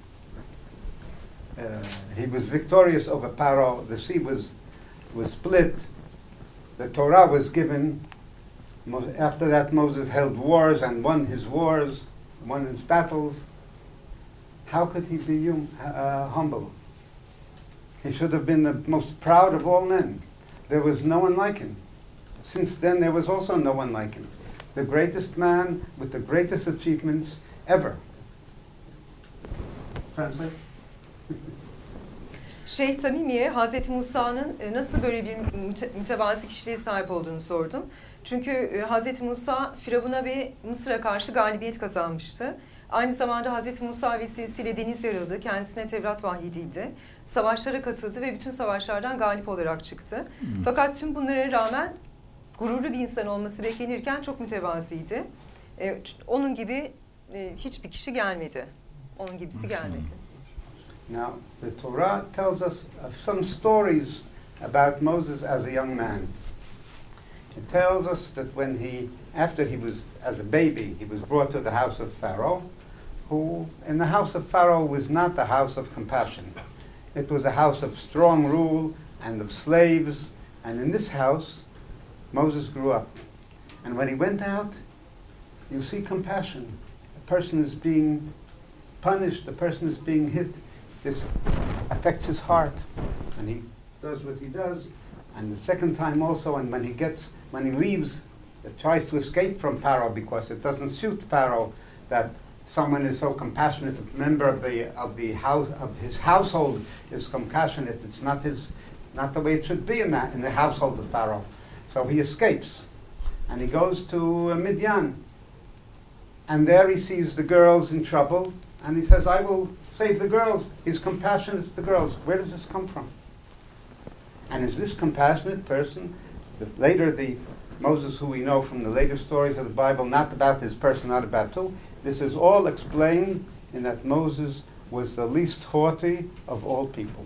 he was victorious over Pharaoh. The sea was split. The Torah was given. After that, Moses held wars and won his wars, won his battles. How could he be humble? He should have been the most proud of all men. There was no one like him. Since then, there was also no one like him. The greatest man with the greatest achievements ever. Translate. Şeyh Tamimi'ye Hazreti Musa'nın nasıl böyle bir mütevazi kişiliğe sahip olduğunu sordum. Çünkü Hazreti Musa Firavun'a ve Mısır'a karşı galibiyet kazanmıştı. Aynı zamanda Hazreti Musa vesilesiyle deniz yarıldı, kendisine Tevrat vahyedildi. Savaşlara katıldı ve bütün savaşlardan galip olarak çıktı. Fakat tüm bunlara rağmen gururlu bir insan olması beklenirken çok mütevaziydi. Onun gibi hiçbir kişi gelmedi. Onun gibisi gelmedi. Now, the Torah tells us of some stories about Moses as a young man. It tells us that when after he was, as a baby, he was brought to the house of Pharaoh, who, in the house of Pharaoh, was not a house of compassion. It was a house of strong rule and of slaves, and in this house, Moses grew up. And when he went out, you see compassion. A person is being punished, a person is being hit. This affects his heart, and he does what he does. And the second time also, and when he leaves, tries to escape from Pharaoh because it doesn't suit Pharaoh that someone is so compassionate. A member of his household is compassionate. It's not the way it should be in the household of Pharaoh. So he escapes, and he goes to Midian, and there he sees the girls in trouble, and he says, "I will save the girls." He's compassionate to the girls. Where does this come from? And is this compassionate person, the Moses who we know from the later stories of the Bible, not about his person, not about who, this is all explained in that Moses was the least haughty of all people.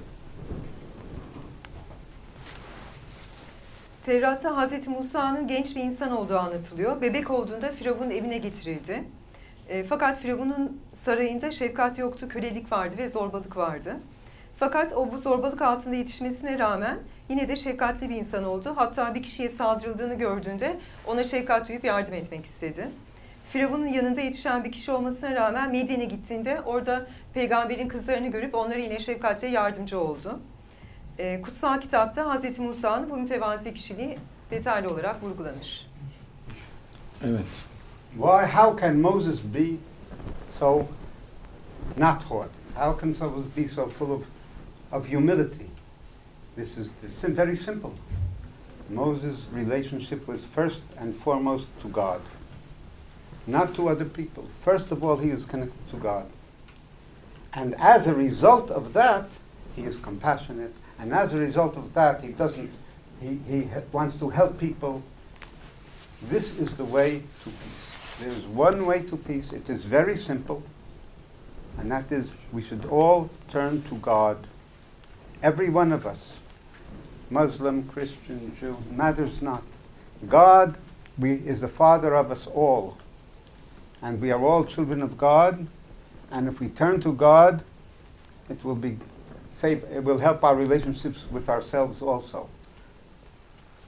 Tevrat'ta Hazreti Musa'nın genç bir insan olduğu anlatılıyor. Bebek olduğunda Firavun'un evine getirildi. Fakat Firavun'un sarayında şefkat yoktu, kölelik vardı ve zorbalık vardı. Fakat o bu zorbalık altında yetişmesine rağmen yine de şefkatli bir insan oldu. Hatta bir kişiye saldırıldığını gördüğünde ona şefkat duyup yardım etmek istedi. Firavun'un yanında yetişen bir kişi olmasına rağmen Medyen'e gittiğinde orada peygamberin kızlarını görüp onlara yine şefkatle yardımcı oldu. Kutsal kitapta Hazreti Musa'nın bu mütevazi kişiliği detaylı olarak vurgulanır. Evet. How can Moses be so not haughty? How can Moses be so full of humility? This is very simple. Moses' relationship was first and foremost to God, not to other people. First of all, he is connected to God. And as a result of that, he is compassionate. And as a result of that, he wants to help people. This is the way to peace. There is one way to peace. It is very simple. And that is, we should all turn to God. Every one of us, Muslim, Christian, Jew, matters not. God is the Father of us all. And we are all children of God. And if we turn to God, it will help our relationships with ourselves also.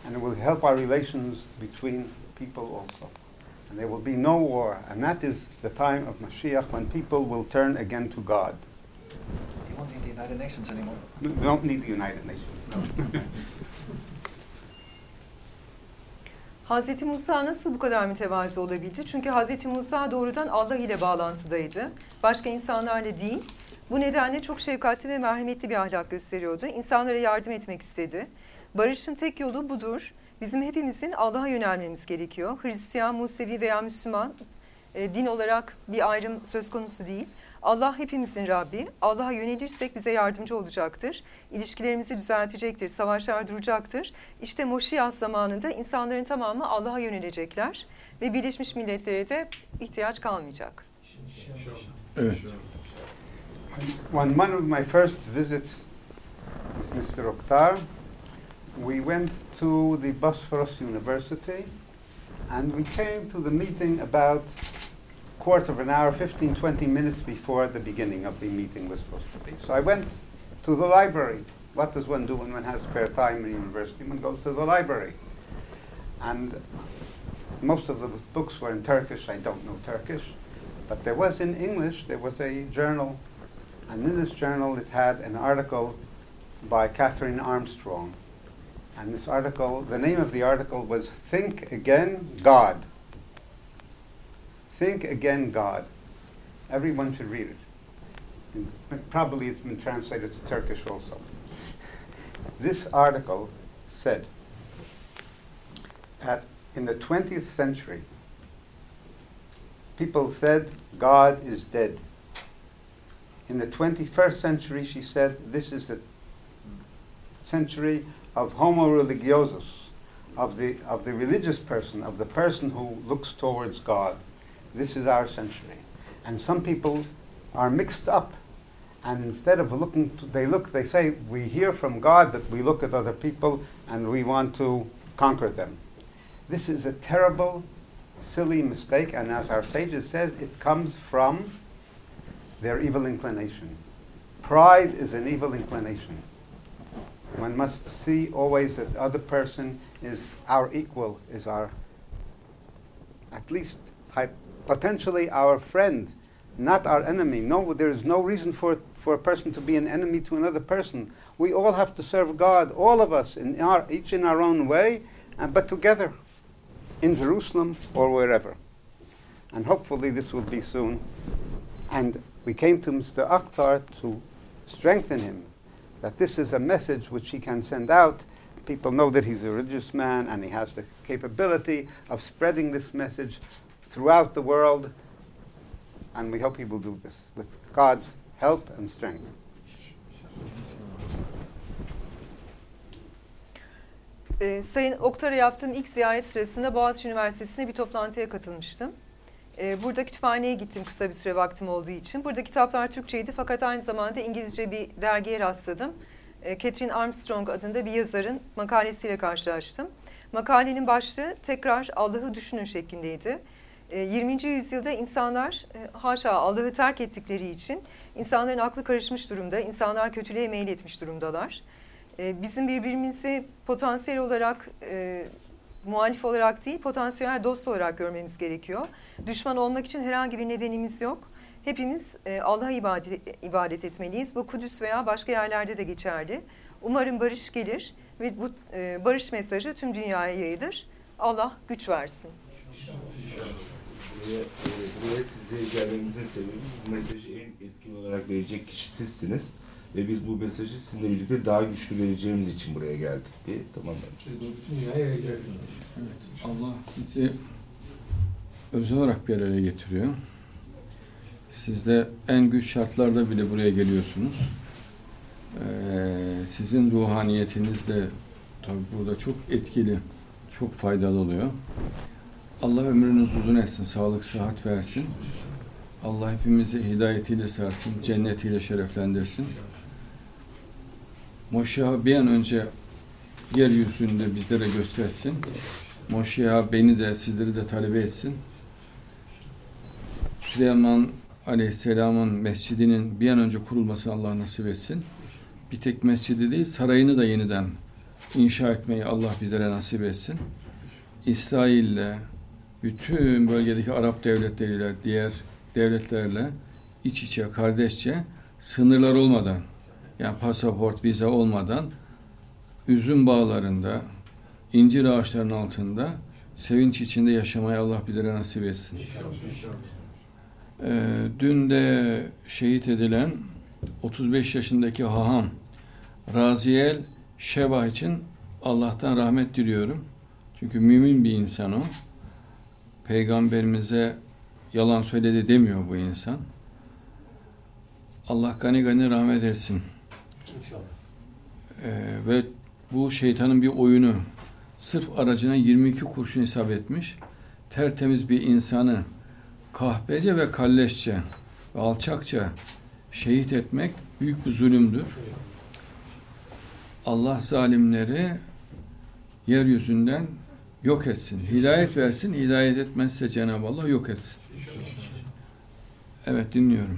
and it will help our relations between people also. And there will be no war, and that is the time of Mashiach when people will turn again to God. You won't need the United Nations anymore. We don't need the United Nations, no. Hazreti Musa nasıl bu kadar mütevazı olabildi? Çünkü Hazreti Musa doğrudan Allah ile bağlantıdaydı. Başka insanlarla değil. Bu nedenle çok şefkatli ve merhametli bir ahlak gösteriyordu. İnsanlara yardım etmek istedi. Barışın tek yolu budur. Bizim hepimizin Allah'a yönelmemiz gerekiyor. Hristiyan, Musevi veya Müslüman din olarak bir ayrım söz konusu değil. Allah hepimizin Rabbi. Allah'a yönelirsek bize yardımcı olacaktır. İlişkilerimizi düzeltecektir. Savaşlar duracaktır. İşte Moşiyah zamanında insanların tamamı Allah'a yönelecekler. Ve Birleşmiş Milletler'e de ihtiyaç kalmayacak. Evet. On one of my first visits with Mr. Oktar, we went to the Bosphorus University and we came to the meeting about quarter of an hour, 15-20 minutes before the beginning of the meeting was supposed to be. So I went to the library. What does one do when one has spare time in university? One goes to the library. And most of the books were in Turkish. I don't know Turkish. But there was in English, there was a journal. And in this journal it had an article by Catherine Armstrong. And this article, the name of the article was Think Again, God. Think Again, God. Everyone should read it. And probably it's been translated to Turkish also. This article said that in the 20th century, people said God is dead. In the 21st century, she said, this is the century of homo religiosus, of the religious person, of the person who looks towards God. This is our century. And some people are mixed up, and instead of looking, they say, we hear from God, but we look at other people and we want to conquer them. This is a terrible, silly mistake, and as our sages said, it comes from their evil inclination. Pride is an evil inclination. One must see always that the other person is our equal, is our, at least potentially our friend, not our enemy. No, there is no reason for a person to be an enemy to another person. We all have to serve God, all of us, each in our own way, but together, in Jerusalem or wherever. And hopefully this will be soon. And we came to Mr. Akhtar to strengthen him, that this is a message which he can send out. People know that he's a religious man and he has the capability of spreading this message throughout the world, and we hope he will do this with God's help and strength. Sayın Oktar'a yaptığım ilk ziyaret sırasında Boğaziçi Üniversitesi'nde bir toplantıya katılmıştım. Burada kütüphaneye gittim kısa bir süre vaktim olduğu için. Burada kitaplar Türkçeydi fakat aynı zamanda İngilizce bir dergiye rastladım. Catherine Armstrong adında bir yazarın makalesiyle karşılaştım. Makalenin başlığı tekrar Allah'ı düşünün şeklindeydi. 20. yüzyılda insanlar haşa Allah'ı terk ettikleri için insanların aklı karışmış durumda, insanlar kötülüğe meyil etmiş durumdalar. Bizim birbirimizi potansiyel olarak, muhalif olarak değil, potansiyel dost olarak görmemiz gerekiyor. Düşman olmak için herhangi bir nedenimiz yok. Hepimiz Allah'a ibadet etmeliyiz. Bu Kudüs veya başka yerlerde de geçerli. Umarım barış gelir ve bu barış mesajı tüm dünyaya yayılır. Allah güç versin. Buraya size gelmemizin sebebi bu mesajı en etkin olarak verecek kişi sizsiniz. Ve biz bu mesajı sizinle birlikte daha güçlü vereceğimiz için buraya geldik diye tamamlamışız. Siz bunu bütün dünyaya yayacaksınız. Evet, Allah bizi özel olarak bir araya getiriyor. Siz de en güç şartlarda bile buraya geliyorsunuz. Sizin ruhaniyetiniz de tabii burada çok etkili, çok faydalı oluyor. Allah ömrünüz uzun etsin, sağlık, sıhhat versin. Allah hepimizi hidayetiyle sarsın, cennetiyle şereflendirsin. Moşiha bir an önce yeryüzünde bizlere göstersin. Moşiha beni de sizleri de talebe etsin. Süleyman Aleyhisselam'ın mescidinin bir an önce kurulmasını Allah nasip etsin. Bir tek mescidi değil, sarayını da yeniden inşa etmeyi Allah bizlere nasip etsin. İsrail'le, bütün bölgedeki Arap devletleriyle, diğer devletlerle iç içe, kardeşçe, sınırlar olmadan, yani pasaport, vize olmadan, üzüm bağlarında, incir ağaçlarının altında sevinç içinde yaşamayı Allah bizlere nasip etsin. Dün de şehit edilen 35 yaşındaki haham Raziyel Şeva için Allah'tan rahmet diliyorum. Çünkü mümin bir insan o. Peygamberimize yalan söyledi demiyor bu insan. Allah gani gani rahmet etsin. İnşallah. Ve bu şeytanın bir oyunu. Sırf aracına 22 kurşun isabet etmiş. Tertemiz bir insanı kahpece ve kalleşçe ve alçakça şehit etmek büyük bir zulümdür. Allah zalimleri yeryüzünden yok etsin. Hidayet versin. Hidayet etmezse Cenab-ı Allah yok etsin. Evet, dinliyorum.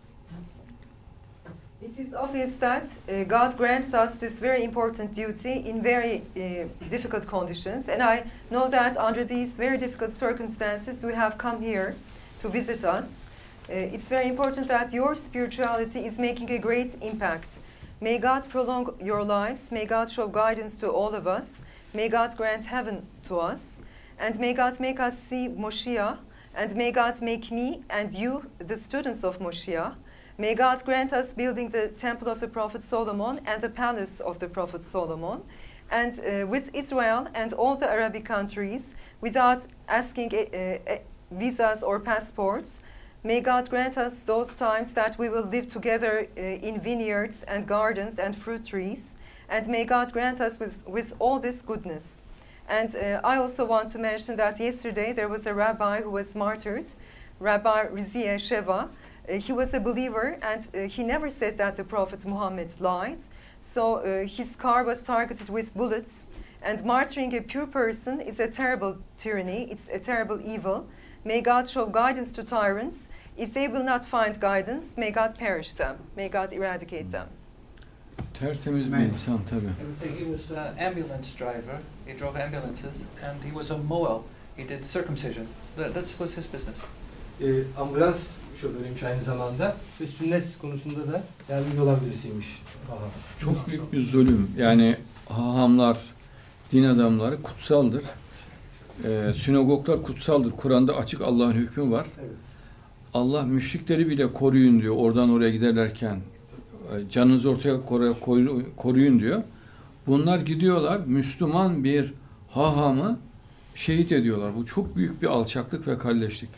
It is obvious that God grants us this very important duty in very difficult conditions, and I know that under these very difficult circumstances we have come here to visit us. It's very important that your spirituality is making a great impact. May God prolong your lives, may God show guidance to all of us, may God grant heaven to us, and may God make us see Moshiach, and may God make me and you the students of Moshiach. May God grant us building the temple of the Prophet Solomon and the palace of the Prophet Solomon, and with Israel and all the Arabic countries, without asking visas or passports. May God grant us those times that we will live together in vineyards and gardens and fruit trees, and may God grant us with all this goodness. And I also want to mention that yesterday there was a rabbi who was martyred, Rabbi Rizia Sheva. He was a believer, and he never said that the Prophet Muhammad lied. So his car was targeted with bullets, and martyring a pure person is a terrible tyranny, it's a terrible evil. May God show guidance to tyrants. If they will not find guidance, may God perish them. May God eradicate them. Tertemiz bir insan tabii. He was an ambulance driver. He drove ambulances, and he was a Moel. He did circumcision. That was his business. Ambulans şoförüymüş aynı zamanda ve sünnet konusunda da yardımcı olan birisiymiş. Çok büyük bir zulüm. Yani hahamlar, din adamları kutsaldır. Sinagoglar kutsaldır. Kur'an'da açık Allah'ın hükmü var. Evet. Allah müşrikleri bile koruyun diyor. Oradan oraya giderlerken canınızı ortaya koruyun diyor. Bunlar gidiyorlar, Müslüman bir hahamı şehit ediyorlar. Bu çok büyük bir alçaklık ve kalleşlik.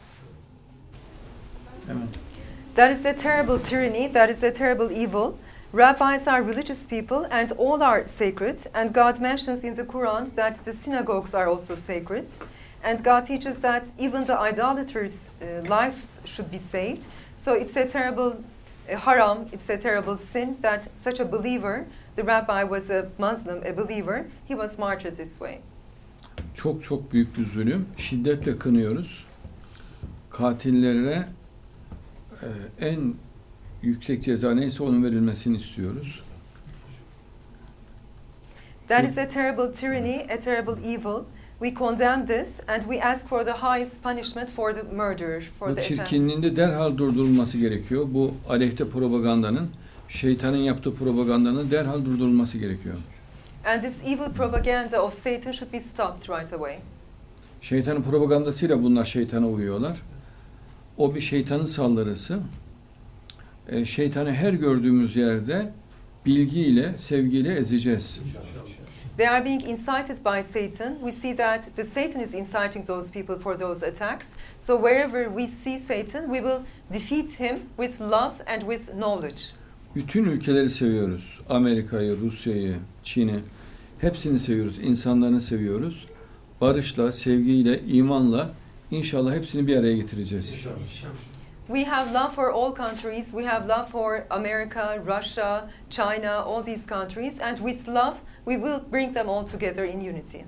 Evet. That is a terrible tyranny, that is a terrible evil. Rabbis are religious people and all are sacred, and God mentions in the Quran that the synagogues are also sacred, and God teaches that even the idolaters' lives should be saved. So it's a terrible haram, it's a terrible sin that such a believer, the rabbi was a Muslim, a believer, he was martyred this way. Çok çok büyük bir zulüm. Şiddetle kınıyoruz. Katillere en yüksek ceza neyse onun verilmesini istiyoruz. That is a terrible tyranny, a terrible evil. We condemn this and we ask for the highest punishment for the murderer, for Bu the attempt. çirkinliğin de derhal durdurulması gerekiyor. Bu aleyhte propagandanın, şeytanın yaptığı propagandanın derhal durdurulması gerekiyor. And this evil propaganda of Satan should be stopped right away. Şeytanın propagandasıyla bunlar şeytana uyuyorlar. O bir şeytanın saldırısı. Şeytanı her gördüğümüz yerde bilgiyle, sevgiyle ezeceğiz. They are being incited by Satan. We see that the Satan is inciting those people for those attacks. So wherever we see Satan, we will defeat him with love and with knowledge. Bütün ülkeleri seviyoruz. Amerika'yı, Rusya'yı, Çin'i, hepsini seviyoruz. İnsanlarını seviyoruz. Barışla, sevgiyle, imanla inşallah hepsini bir araya getireceğiz. We have love for all countries. We have love for America, Russia, China, all these countries. And with love, we will bring them all together in unity.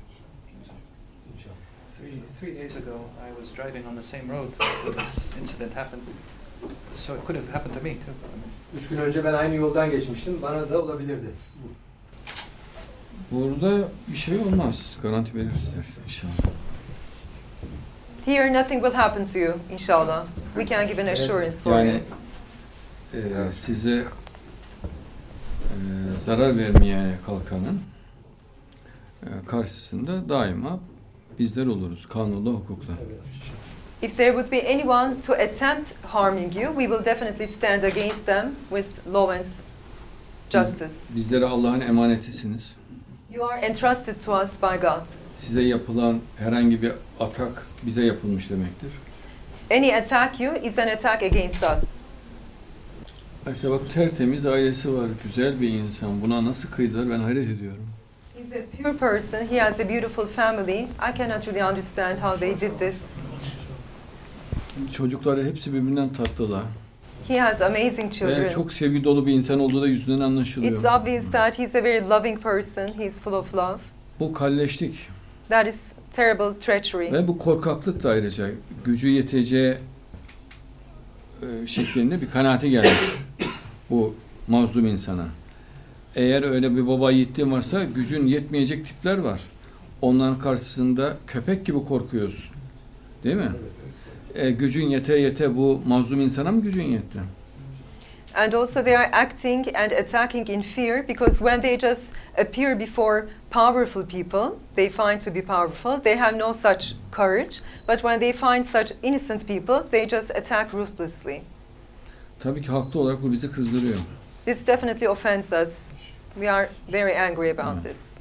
3 days ago, I was driving on the same road when this incident happened. So it could have happened to me too. 3 gün önce ben aynı yoldan geçmiştim. Bana da olabilirdi. Burada bir şey olmaz. Garanti verir istersen inşallah. Here nothing will happen to you, inshallah. We can give an assurance for Yani you. size zarar vermeye kalkanın karşısında daima bizler oluruz. Kanunla, hukukla. If there would be anyone to attempt harming you, we will definitely stand against them with law and justice. Bizlere Allah'ın emanetisiniz. You are entrusted to us by God. Size yapılan herhangi bir atak bize yapılmış demektir. Any attack you is an attack against us. İşte bak, tertemiz ailesi var, güzel bir insan. Buna nasıl kıydılar, ben hayret ediyorum. He's a pure person. He has a beautiful family. I cannot really understand how they did this. Çocukları hepsi birbirinden tatlılar. He has amazing children. Ve çok sevgi dolu bir insan olduğu da yüzünden anlaşılıyor. It's obvious that he's a very loving person. He's full of love. Bu kalleşlik That is terrible treachery. ve bu korkaklık da ayrıca gücü yeteceği şeklinde bir kanaati gelmiş bu mazlum insana. Eğer öyle bir baba yiğitliğin varsa gücün yetmeyecek tipler var. Onların karşısında köpek gibi korkuyorsun. Değil mi? Gücün yete bu mazlum insana mı gücün yetti? And also they are acting and attacking in fear because when they just appear before powerful people, they find to be powerful, they have no such courage. But when they find such innocent people, they just attack ruthlessly. Tabii ki haklı olarak bu bizi kızdırıyor. This definitely offends us. We are very angry about this.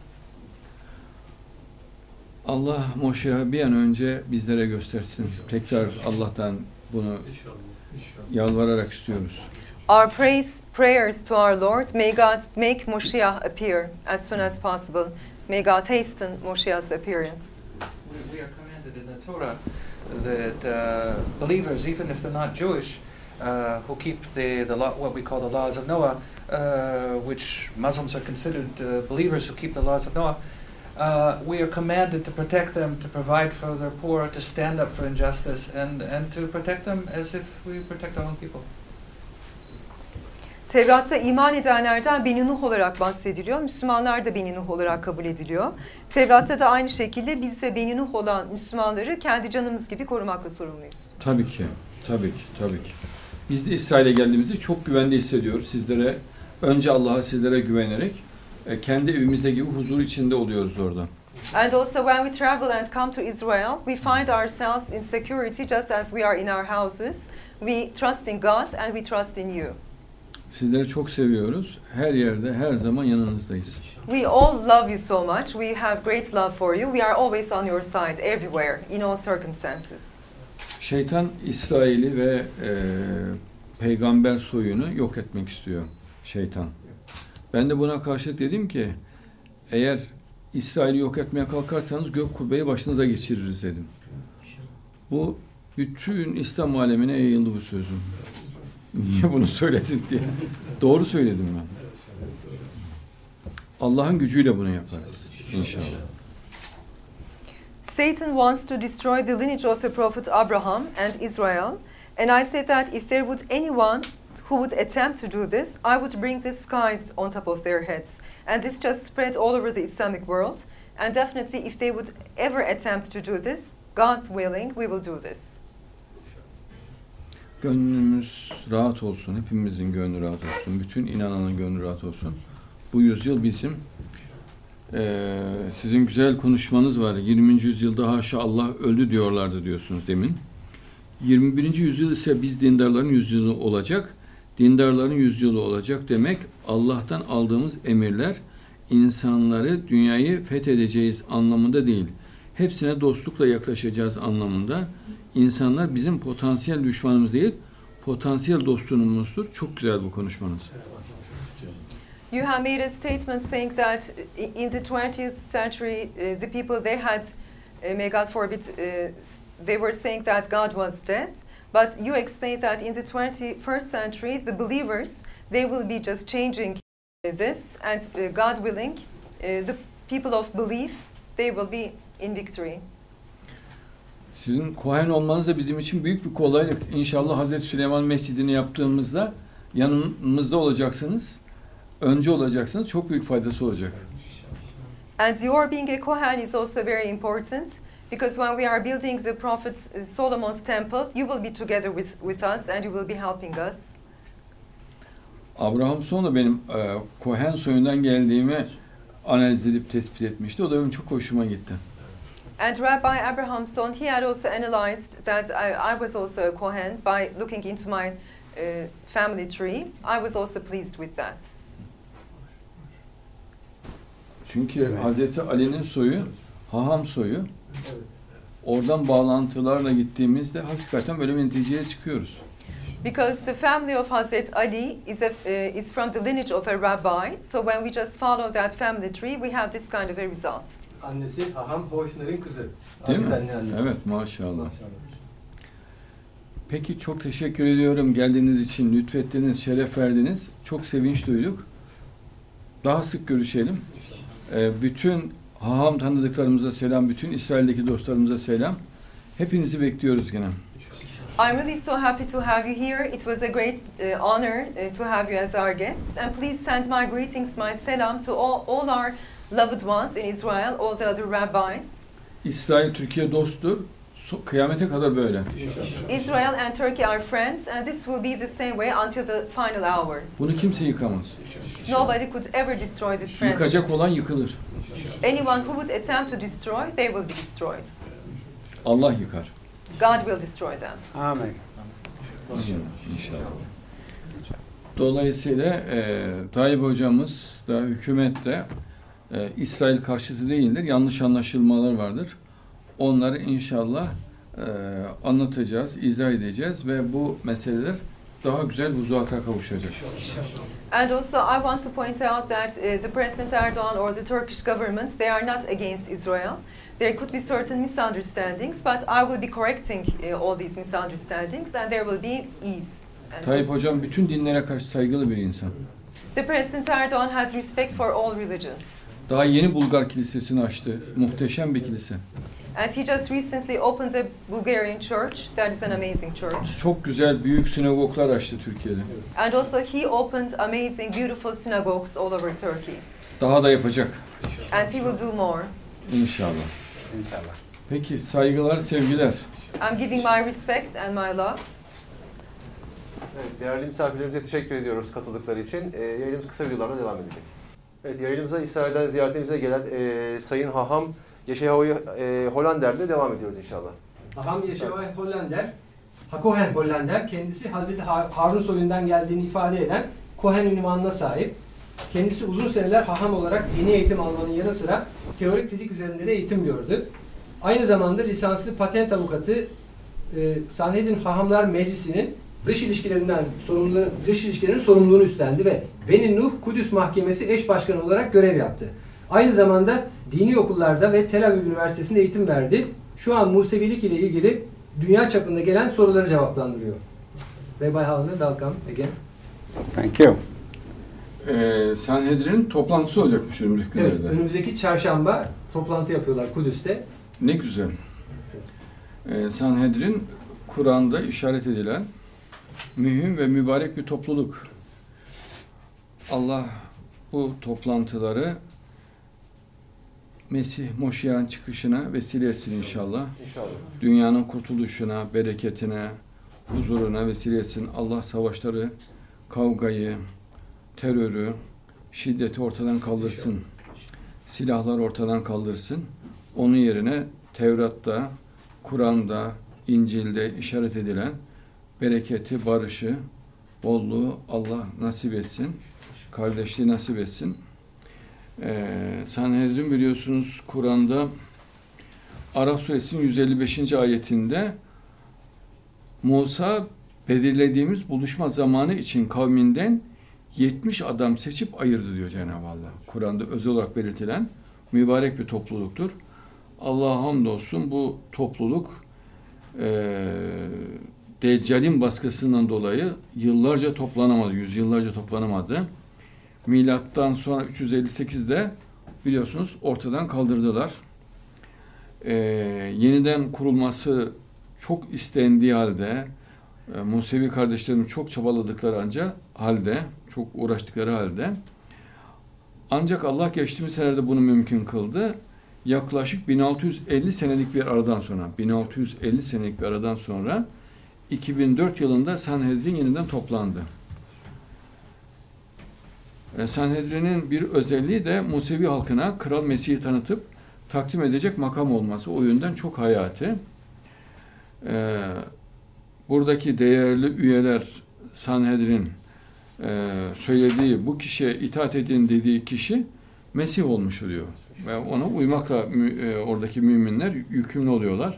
Allah Moşe'ye bir an önce bizlere göstersin. Tekrar Allah'tan bunu yalvararak istiyoruz. Our prayers to our Lord, may God make Moshiach appear as soon as possible. May God hasten Moshiach's appearance. We are commanded in the Torah that believers, even if they're not Jewish, who keep the law, what we call the laws of Noah, which Muslims are considered believers who keep the laws of Noah, we are commanded to protect them, to provide for their poor, to stand up for injustice, and to protect them as if we protect our own people. Tevrat'ta iman edenlerden Beni Nuh olarak bahsediliyor. Müslümanlar da Beni Nuh olarak kabul ediliyor. Tevrat'ta da aynı şekilde biz de Beni Nuh olan Müslümanları kendi canımız gibi korumakla sorumluyuz. Tabii ki, tabii ki, tabii ki. Biz de İsrail'e geldiğimizde çok güvende hissediyoruz. Sizlere, önce Allah'a sizlere güvenerek kendi evimizde gibi huzur içinde oluyoruz orada. And also when we travel and come to Israel, we find ourselves in security just as we are in our houses. We trust in God and we trust in you. Sizleri çok seviyoruz. Her yerde, her zaman yanınızdayız. We all love you so much. We have great love for you. We are always on your side, everywhere, in all circumstances. Şeytan İsrail'i ve peygamber soyunu yok etmek istiyor. Şeytan. Ben de buna karşılık dedim ki, eğer İsrail'i yok etmeye kalkarsanız gök kubbeyi başınıza geçiririz dedim. Bu bütün İslam alemine yayıldı bu sözüm. Niye bunu söyledin diye. Doğru söyledim ben. Allah'ın gücüyle bunu yaparız inşallah. Satan wants to destroy the lineage of the prophet Abraham and Israel. And I said that if there would anyone who would attempt to do this, I would bring the skies on top of their heads. And this just spread all over the Islamic world. And definitely if they would ever attempt to do this, God willing, we will do this. Gönlümüz rahat olsun, hepimizin gönlü rahat olsun, bütün inananın gönlü rahat olsun. Bu yüzyıl bizim. Sizin güzel konuşmanız var. 20. yüzyılda haşa Allah öldü diyorlardı diyorsunuz demin. 21. yüzyıl ise biz dindarların yüzyılı olacak. Dindarların yüzyılı olacak demek Allah'tan aldığımız emirler insanları, dünyayı fethedeceğiz anlamında değil. Hepsine dostlukla yaklaşacağız anlamında. İnsanlar bizim potansiyel düşmanımız değil, potansiyel dostumuzdur. Çok güzel bu konuşmanız. You have made a statement saying that in the 20th century, the people they had, may God forbid, they were saying that God was dead. But you explained that in the 21st century, the believers, they will be just changing this, and God willing, the people of belief, they will be in victory. Sizin Kohen olmanız da bizim için büyük bir kolaylık. İnşallah Hazreti Süleyman Mescidi'ni yaptığımızda yanımızda olacaksınız. Önce olacaksınız. Çok büyük faydası olacak. And your being a Kohen is also very important because when we are building the Prophet Solomon's temple, you will be together with us and you will be helping us. Abrahamson da benim Kohen soyundan geldiğimi analiz edip tespit etmişti. O da benim çok hoşuma gitti. And Rabbi Abrahamson, he had also analyzed that I was also a Kohen by looking into my family tree. I was also pleased with that. Çünkü Hazreti Ali'nin soyu, haham soyu. Oradan bağlantılarla gittiğimizde hakikaten böyle bir neticeye çıkıyoruz. Because the family of Hazret Ali is from the lineage of a rabbi, so when we just follow that family tree, we have this kind of a result. Annesi Haham Hoşner'in kızı. Değil mi? Annesi. Evet, maşallah. Peki çok teşekkür ediyorum geldiğiniz için, lütfettiniz, şeref verdiniz. Çok sevinç duyduk. Daha sık görüşelim. Bütün haham tanıdıklarımıza selam, bütün İsrail'deki dostlarımıza selam. Hepinizi bekliyoruz gene. I'm really so happy to have you here. It was a great honor to have you as our guests. And please send my greetings, my selam to all our loved ones in Israel, all the other rabbis. İsrail, Türkiye dosttur. Kıyamete kadar böyle. Israel and Turkey are friends, and this will be the same way until the final hour. Bunu kimse yıkamaz. Nobody could ever destroy this friendship. Yıkacak olan yıkılır. Anyone who would attempt to destroy, they will be destroyed. Allah yıkar. God will destroy them. Amen. İnşallah. Dolayısıyla Tayyip hocamız da hükümet de İsrail karşıtı değildir. Yanlış anlaşılmalar vardır. Onları inşallah anlatacağız, izah edeceğiz ve bu meseleler daha güzel vuzuata kavuşacak. And also I want to point out that the President Erdogan or the Turkish government, they are not against Israel. There could be certain misunderstandings, but I will be correcting all these misunderstandings and there will be ease. Tayyip hocam bütün dinlere karşı saygılı bir insan. The President Erdogan has respect for all religions. Daha yeni Bulgar Kilisesi'ni açtı. Muhteşem bir kilise. And he just recently opened a Bulgarian church. That is an amazing church. Çok güzel büyük sinagoglar açtı Türkiye'de. And also he opened amazing, beautiful synagogues all over Turkey. Daha da yapacak. And he will do more. İnşallah. İnşallah. Peki saygılar, sevgiler. I'm giving my respect and my love. Evet, değerli misafirlerimize teşekkür ediyoruz katıldıkları için. Yayınımız kısa videolarla devam edecek. Evet, yayınımıza İsrail'den ziyaretimize gelen Sayın Haham Yeshayahu Hollander'le devam ediyoruz inşallah. Haham Yeshayahu Hollander, Kohen Hollander, kendisi Hazreti Harun soyundan geldiğini ifade eden Kohen ünvanına sahip. Kendisi uzun seneler haham olarak dini eğitim almanın yanı sıra teorik fizik üzerinde de eğitim gördü. Aynı zamanda lisanslı patent avukatı Sanhedrin Hahamlar Meclisi'nin dış ilişkilerin sorumluluğunu üstlendi ve Beni Nuh Kudüs Mahkemesi eş başkanı olarak görev yaptı. Aynı zamanda dini okullarda ve Tel Aviv Üniversitesi'nde eğitim verdi. Şu an Musevilik ile ilgili dünya çapında gelen soruları cevaplandırıyor. Rabbi Halner, welcome again. Thank you. Sanhedrin'in toplantısı olacakmış önümüzdeki günlerde. Evet, önümüzdeki çarşamba toplantı yapıyorlar Kudüs'te. Ne güzel. Sanhedrin, Kur'an'da işaret edilen mühim ve mübarek bir topluluk. Allah bu toplantıları Mesih Moşiyah'ın çıkışına vesile etsin inşallah. İnşallah. Dünyanın kurtuluşuna, bereketine, huzuruna vesile etsin. Allah savaşları, kavgayı, terörü, şiddeti ortadan kaldırsın. Silahlar ortadan kaldırsın. Onun yerine Tevrat'ta, Kur'an'da, İncil'de işaret edilen bereketi, barışı, bolluğu Allah nasip etsin. Kardeşliği nasip etsin. Sanhedrin biliyorsunuz Kur'an'da Araf suresinin 155. ayetinde Musa belirlediğimiz buluşma zamanı için kavminden 70 adam seçip ayırdı diyor Cenab-ı Allah. Kur'an'da özel olarak belirtilen mübarek bir topluluktur. Allah'a hamdolsun bu topluluk Deccal'in baskısından dolayı yıllarca toplanamadı, yüzyıllarca toplanamadı. Milattan sonra 358'de biliyorsunuz ortadan kaldırdılar. Yeniden kurulması çok istendiği halde, Musevi kardeşlerim çok çabaladıkları halde, çok uğraştıkları halde Ancak Allah geçtiğimiz senelerde bunu mümkün kıldı. Yaklaşık 1650 senelik bir aradan sonra 2004 yılında Sanhedrin yeniden toplandı. Sanhedrin'in bir özelliği de Musevi halkına Kral Mesih'i tanıtıp takdim edecek makam olması. O yönden çok hayati. Buradaki değerli üyeler Sanhedrin söylediği, bu kişiye itaat edin dediği kişi Mesih olmuş oluyor. Ve ona uymakla oradaki müminler yükümlü oluyorlar.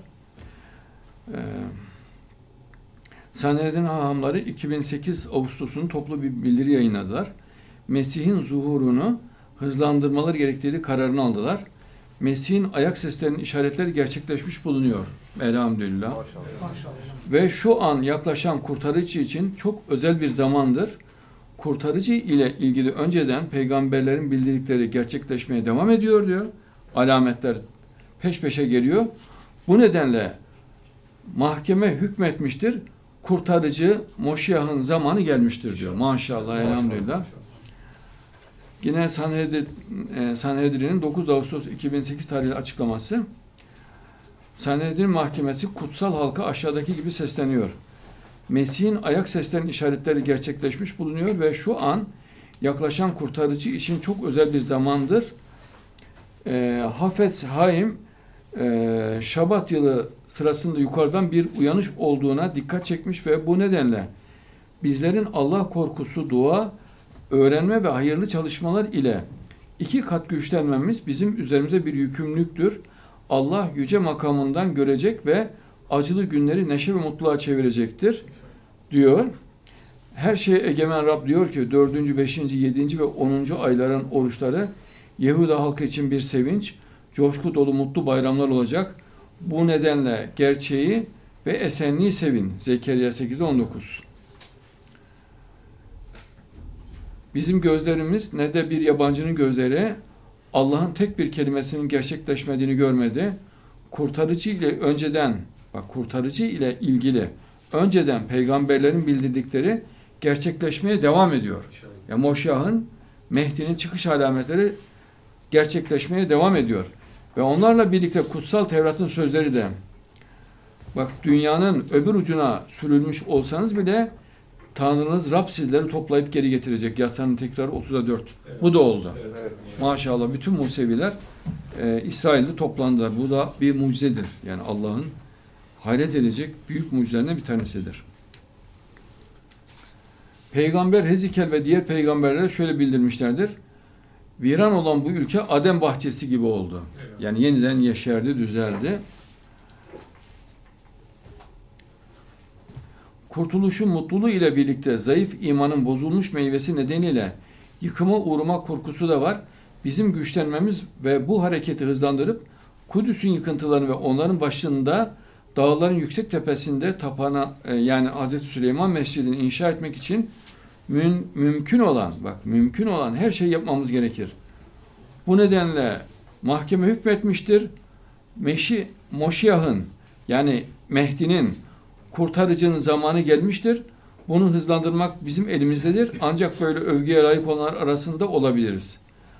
Sanhedrin hahamları 2008 Ağustos'un toplu bir bildiri yayınladılar. Mesih'in zuhurunu hızlandırmaları gerektiği kararını aldılar. Mesih'in ayak seslerinin işaretleri gerçekleşmiş bulunuyor. Elhamdülillah. Maşallah. Ve şu an yaklaşan kurtarıcı için çok özel bir zamandır. Kurtarıcı ile ilgili önceden peygamberlerin bildirdikleri gerçekleşmeye devam ediyor diyor. Alametler peş peşe geliyor. Bu nedenle mahkeme hükmetmiştir. Kurtarıcı Moşiyah'ın zamanı gelmiştir diyor. Maşallah, elhamdülillah. Yine Sanhedrin'in 9 Ağustos 2008 tarihli açıklaması. Sanhedrin Mahkemesi kutsal halka aşağıdaki gibi sesleniyor. Mesih'in ayak seslerinin işaretleri gerçekleşmiş bulunuyor ve şu an yaklaşan kurtarıcı için çok özel bir zamandır. Hafez Haim Şabat yılı sırasında yukarıdan bir uyanış olduğuna dikkat çekmiş ve bu nedenle bizlerin Allah korkusu, dua, öğrenme ve hayırlı çalışmalar ile 2 kat güçlenmemiz bizim üzerimize bir yükümlülüktür. Allah yüce makamından görecek ve acılı günleri neşe ve mutluluğa çevirecektir diyor. Her şeye egemen Rab diyor ki 4., 5., 7. ve 10. ayların oruçları Yehuda halkı için bir sevinç, coşku dolu mutlu bayramlar olacak. Bu nedenle gerçeği ve esenliği sevin. Zekeriya 8-19. Bizim gözlerimiz ne de bir yabancının gözleri Allah'ın tek bir kelimesinin gerçekleşmediğini görmedi. Kurtarıcı ile ilgili önceden peygamberlerin bildirdikleri gerçekleşmeye devam ediyor. Yani Moşiyah'ın, Mehdi'nin çıkış alametleri gerçekleşmeye devam ediyor. Ve onlarla birlikte kutsal Tevrat'ın sözleri de dünyanın öbür ucuna sürülmüş olsanız bile Tanrınız Rab sizleri toplayıp geri getirecek. Yasanın tekrarı 30'a 4. Evet. Bu da oldu. Evet. Maşallah bütün Museviler İsrail'de toplandılar. Bu da bir mucizedir. Yani Allah'ın hayret edecek büyük mucizelerinden bir tanesidir. Peygamber Hezikel ve diğer peygamberlere şöyle bildirmişlerdir. Viran olan bu ülke Adem bahçesi gibi oldu. Yani yeniden yeşerdi, düzeldi. Kurtuluşun mutluluğu ile birlikte zayıf imanın bozulmuş meyvesi nedeniyle yıkıma uğrama korkusu da var. Bizim güçlenmemiz ve bu hareketi hızlandırıp Kudüs'ün yıkıntılarını ve onların başında dağların yüksek tepesinde tapana yani Hazreti Süleyman Mescidi'ni inşa etmek için mümkün olan her şeyi yapmamız gerekir. Bu nedenle mahkeme hükmetmiştir. Moşiyah'ın yani Mehdi'nin kurtarıcının zamanı gelmiştir. Bunu hızlandırmak bizim elimizdedir. Ancak böyle övgüye layık olanlar arasında olabiliriz.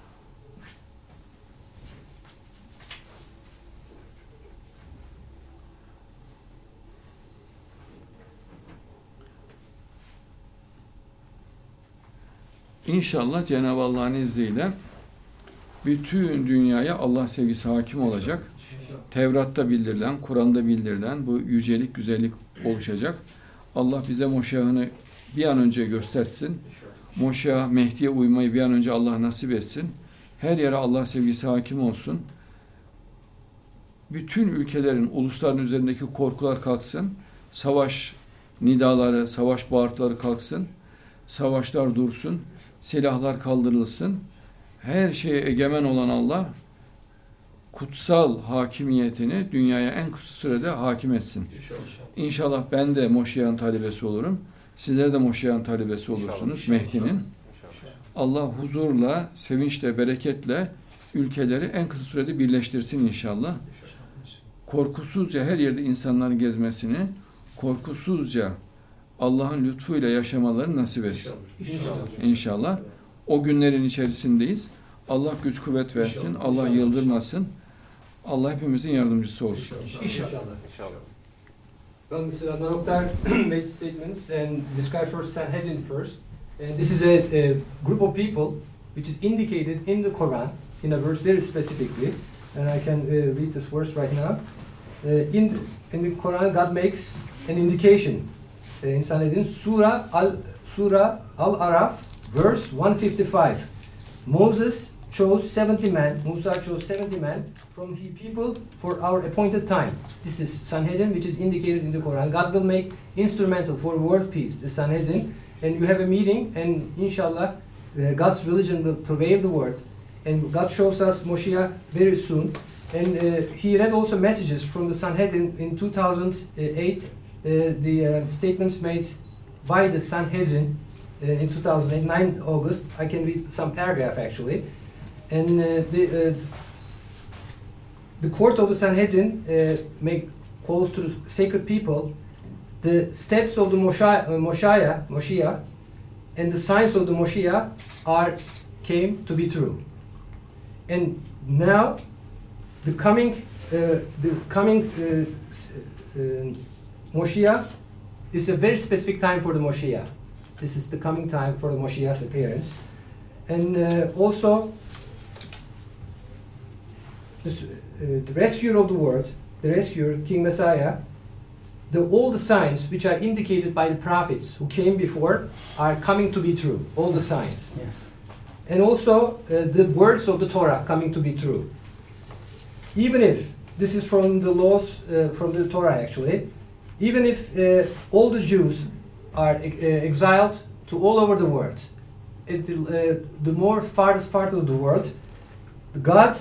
İnşallah Cenab-ı Allah'ın izniyle bütün dünyaya Allah sevgisi hakim olacak. Tevrat'ta bildirilen, Kur'an'da bildirilen bu yücelik, güzellik oluşacak. Allah bize Moşiyah'ını bir an önce göstersin. Moşiyah, Mehdi'ye uymayı bir an önce Allah nasip etsin. Her yere Allah sevgisi hakim olsun. Bütün ülkelerin, ulusların üzerindeki korkular kalksın. Savaş nidaları, savaş bağırtıları kalksın. Savaşlar dursun. Silahlar kaldırılsın. Her şeye egemen olan Allah kutsal hakimiyetini dünyaya en kısa sürede hakim etsin. İnşallah ben de Moşiyah'ın talebesi olurum. Sizler de Moşiyah'ın talebesi olursunuz. Mehdi'nin. Allah huzurla, sevinçle, bereketle ülkeleri en kısa sürede birleştirsin inşallah. Korkusuzca her yerde insanların gezmesini, korkusuzca Allah'ın lütfuyla yaşamalarını nasip etsin. İnşallah. O günlerin içerisindeyiz. Allah güç kuvvet versin. İnşallah. Allah İnşallah. yıldırmasın. Allah hepimizin yardımcısı olsun. İnşallah. İnşallah. Well, Mr. Adnan Oktar made statements and described first Sanhedrin first. And this is a group of people which is indicated in the Quran in a verse very specifically. And I can read this verse right now. In the Quran, God makes an indication in Sanhedrin, Surah Al-Araf, verse 155. Moses chose 70 men, Musa chose 70 men from his people for our appointed time. This is Sanhedrin, which is indicated in the Quran. God will make instrumental for world peace, the Sanhedrin. And you have a meeting, and inshallah, God's religion will prevail the world. And God shows us Moshiach very soon. And he read also messages from the Sanhedrin in 2008, the statements made by the Sanhedrin in 2008, 9 August. I can read some paragraph actually. And the court of the Sanhedrin calls to the sacred people the steps of the Moshiach and the signs of the Moshiach came to be true. And now the coming Moshiach is a very specific time for the Moshiach. This is the coming time for the Moshiach's appearance. And also the rescuer of the world, the rescuer, King Messiah, all the signs which are indicated by the prophets who came before are coming to be true, all the signs. Yes. And also the words of the Torah coming to be true. Even if, this is from the laws, from the Torah actually, even if all the Jews are exiled to all over the world, the more farthest part of the world, God,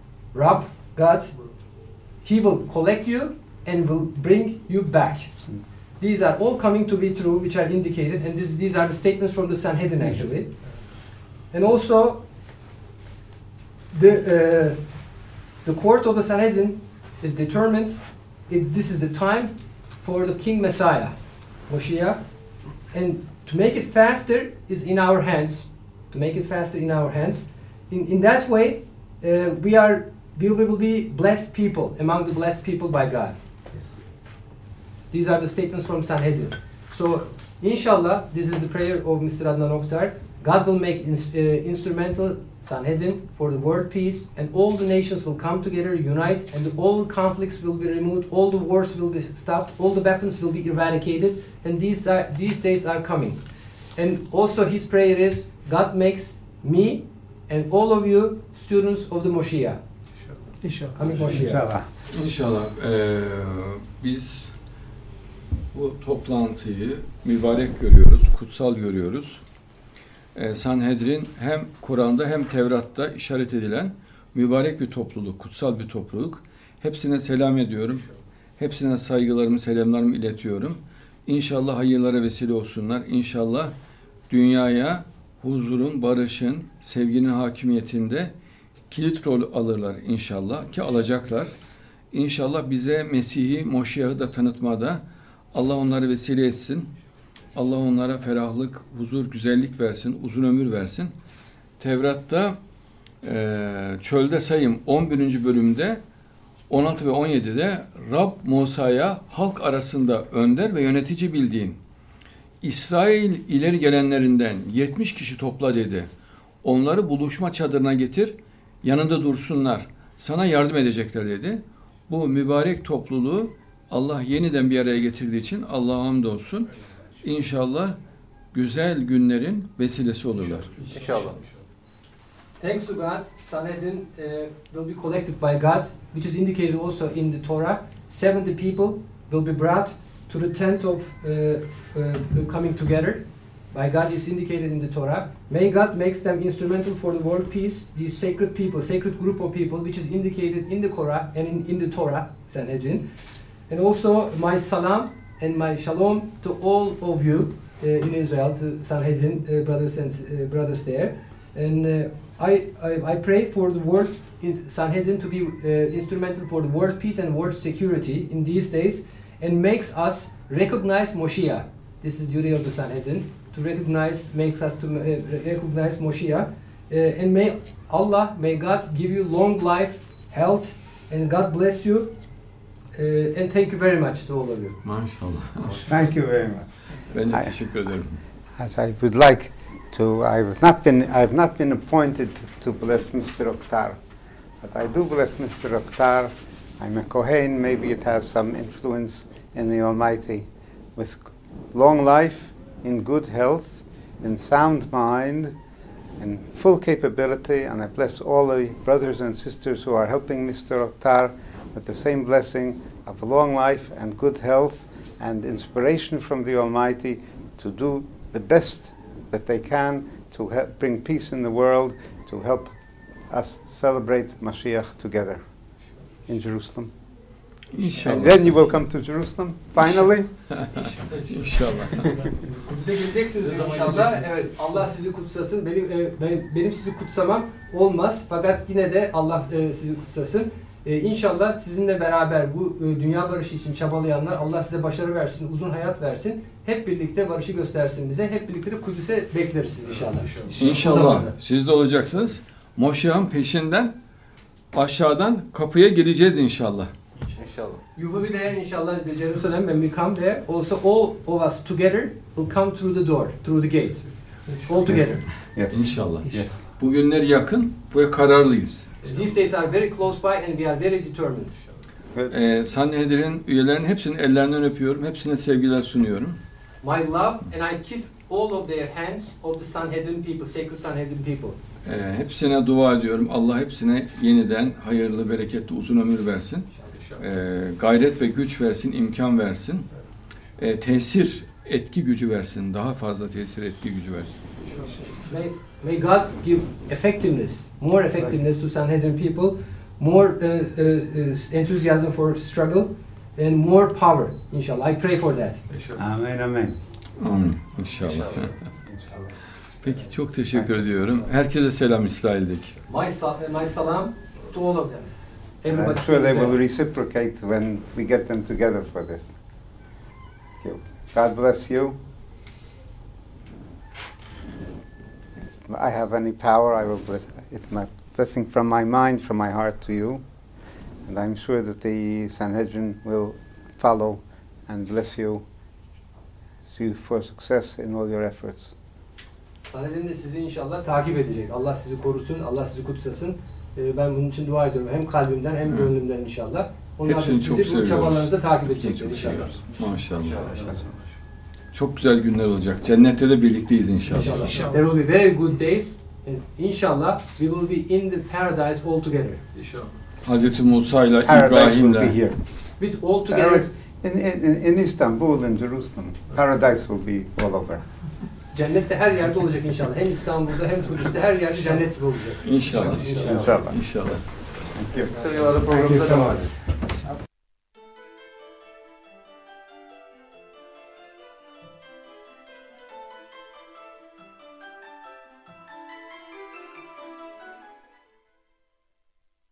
He will collect you and will bring you back. These are all coming to be true, which are indicated, and these are the statements from the Sanhedrin actually. And also, the court of the Sanhedrin is determined. This is the time for the King Messiah, Moshiach, and to make it faster is in our hands. To make it faster in our hands. In that way, we will be blessed people, among the blessed people by God. Yes. These are the statements from Sanhedrin. So, inshallah, this is the prayer of Mr. Adnan Oktar. God will make instrumental Sanhedrin for the world peace, and all the nations will come together, unite, and all the conflicts will be removed, all the wars will be stopped, all the weapons will be eradicated, and these days are coming. And also his prayer is, God makes me and all of you students of the Moshiach. İnşallah. Coming Moshiach. İnşallah. İnşallah biz bu toplantıyı mübarek görüyoruz, kutsal görüyoruz. Sanhedrin hem Kur'an'da hem Tevrat'ta işaret edilen mübarek bir topluluk, kutsal bir topluluk. Hepsine selam ediyorum. Hepsine saygılarımı, selamlarımı iletiyorum. İnşallah hayırlara vesile olsunlar. İnşallah dünyaya huzurun, barışın, sevginin hakimiyetinde kilit rol alırlar inşallah, ki alacaklar. İnşallah bize Mesih'i, Moşiyah'ı da tanıtmada Allah onları vesile etsin. Allah onlara ferahlık, huzur, güzellik versin, uzun ömür versin. Tevrat'ta Çölde Sayım 11. bölümde 16 ve 17'de Rab Musa'ya halk arasında önder ve yönetici bildiğin İsrail ileri gelenlerinden 70 kişi topla dedi. Onları buluşma çadırına getir, yanında dursunlar. Sana yardım edecekler dedi. Bu mübarek topluluğu Allah yeniden bir araya getirdiği için Allah'a hamdolsun. İnşallah güzel günlerin vesilesi olurlar. İnşallah. Thanks to God, Sanhedrin will be collected by God, which is indicated also in the Torah. 70 people will be brought to the tent of coming together. By God is indicated in the Torah. May God makes them instrumental for the world peace. These sacred people, sacred group of people, which is indicated in the Quran and in the Torah, Sanhedrin. And also my salam and my shalom to all of you in Israel, to Sanhedrin brothers and brothers there. And I pray for the world in Sanhedrin to be instrumental for the world peace and world security in these days, and makes us recognize Moshiach. This is the duty of the Sanhedrin, to recognize, makes us to recognize Moshiach And may God give you long life, health, and God bless you. And thank you very much to all of you. Maşallah. Thank you very much. Ben de teşekkür ederim. As I would like to, I've not been appointed to bless Mr. Oktar, but I do bless Mr. Oktar. I'm a Kohen, maybe it has some influence in the Almighty, with long life, in good health, in sound mind, in full capability, and I bless all the brothers and sisters who are helping Mr. Oktar with the same blessing of long life and good health and inspiration from the Almighty to do the best that they can to help bring peace in the world, to help us celebrate Mashiach together in Jerusalem. İnşallah. And then you will come to Jerusalem, finally. İnşallah. Kudüs'e geleceksiniz inşallah. Evet, Allah sizi kutsasın. Benim sizi kutsamam olmaz. Fakat yine de Allah sizi kutsasın. İnşallah sizinle beraber bu dünya barışı için çabalayanlar, Allah size başarı versin, uzun hayat versin. Hep birlikte barışı göstersin bize. Hep birlikte de Kudüs'e bekleriz siz inşallah. İnşallah. Siz de olacaksınız. Moşe'nin peşinden aşağıdan kapıya gireceğiz inşallah. İnşallah. You will be there inşallah in Jerusalem when we come there. Also all of us together will come through the door, through the gate. All together. Yes. İnşallah. Yes. Bu günler yakın ve kararlıyız. These days are very close by and we are very determined. Sanhedrin üyelerinin hepsinin ellerinden öpüyorum. Hepsine sevgiler sunuyorum. My love and I kiss all of their hands of the Sanhedrin people, sacred Sanhedrin people. Hepsine dua ediyorum. Allah hepsine yeniden hayırlı, bereketli, uzun ömür versin. Gayret ve güç versin, imkan versin. Tesir, etki gücü versin. Daha fazla tesir, etki gücü versin. May God give effectiveness, more effectiveness to Sanhedrin people, more enthusiasm for struggle, and more power. Inshallah, I pray for that. Amen, amen. Amin. İnşallah. Peki, çok teşekkür ediyorum. Herkese selam İsrail'deki. My salam to all of them. I'm sure they will reciprocate when we get them together for this. Thank you. God bless you. If I have any power, I will bless it. My blessing from my mind, from my heart to you. And I'm sure that the Sanhedrin will follow and bless you for success in all your efforts. Sanhedrin de sizi inşallah takip edecek. Allah sizi korusun, Allah sizi kutsasın. Ben bunun için dua ediyorum. Hem kalbimden hem gönlümden inşallah. Onlar da sizi bu çabalarınızda takip edecekler inşallah. Maşallah. Çok güzel günler olacak. Cennette de birlikteyiz inşallah. There will be very good days. İnşallah we will be in the paradise all together. Hazreti Musa ile Paradise will be İbrahim'le here. With all together. In Istanbul and Jerusalem, paradise will be all over. Cennette her yerde olacak inşallah. Hem İstanbul'da hem Kudüs'te her yerde cennet gibi olacak. İnşallah. İnşallah. İnşallah. Thank you. Kısa bir ara programımıza devam edelim.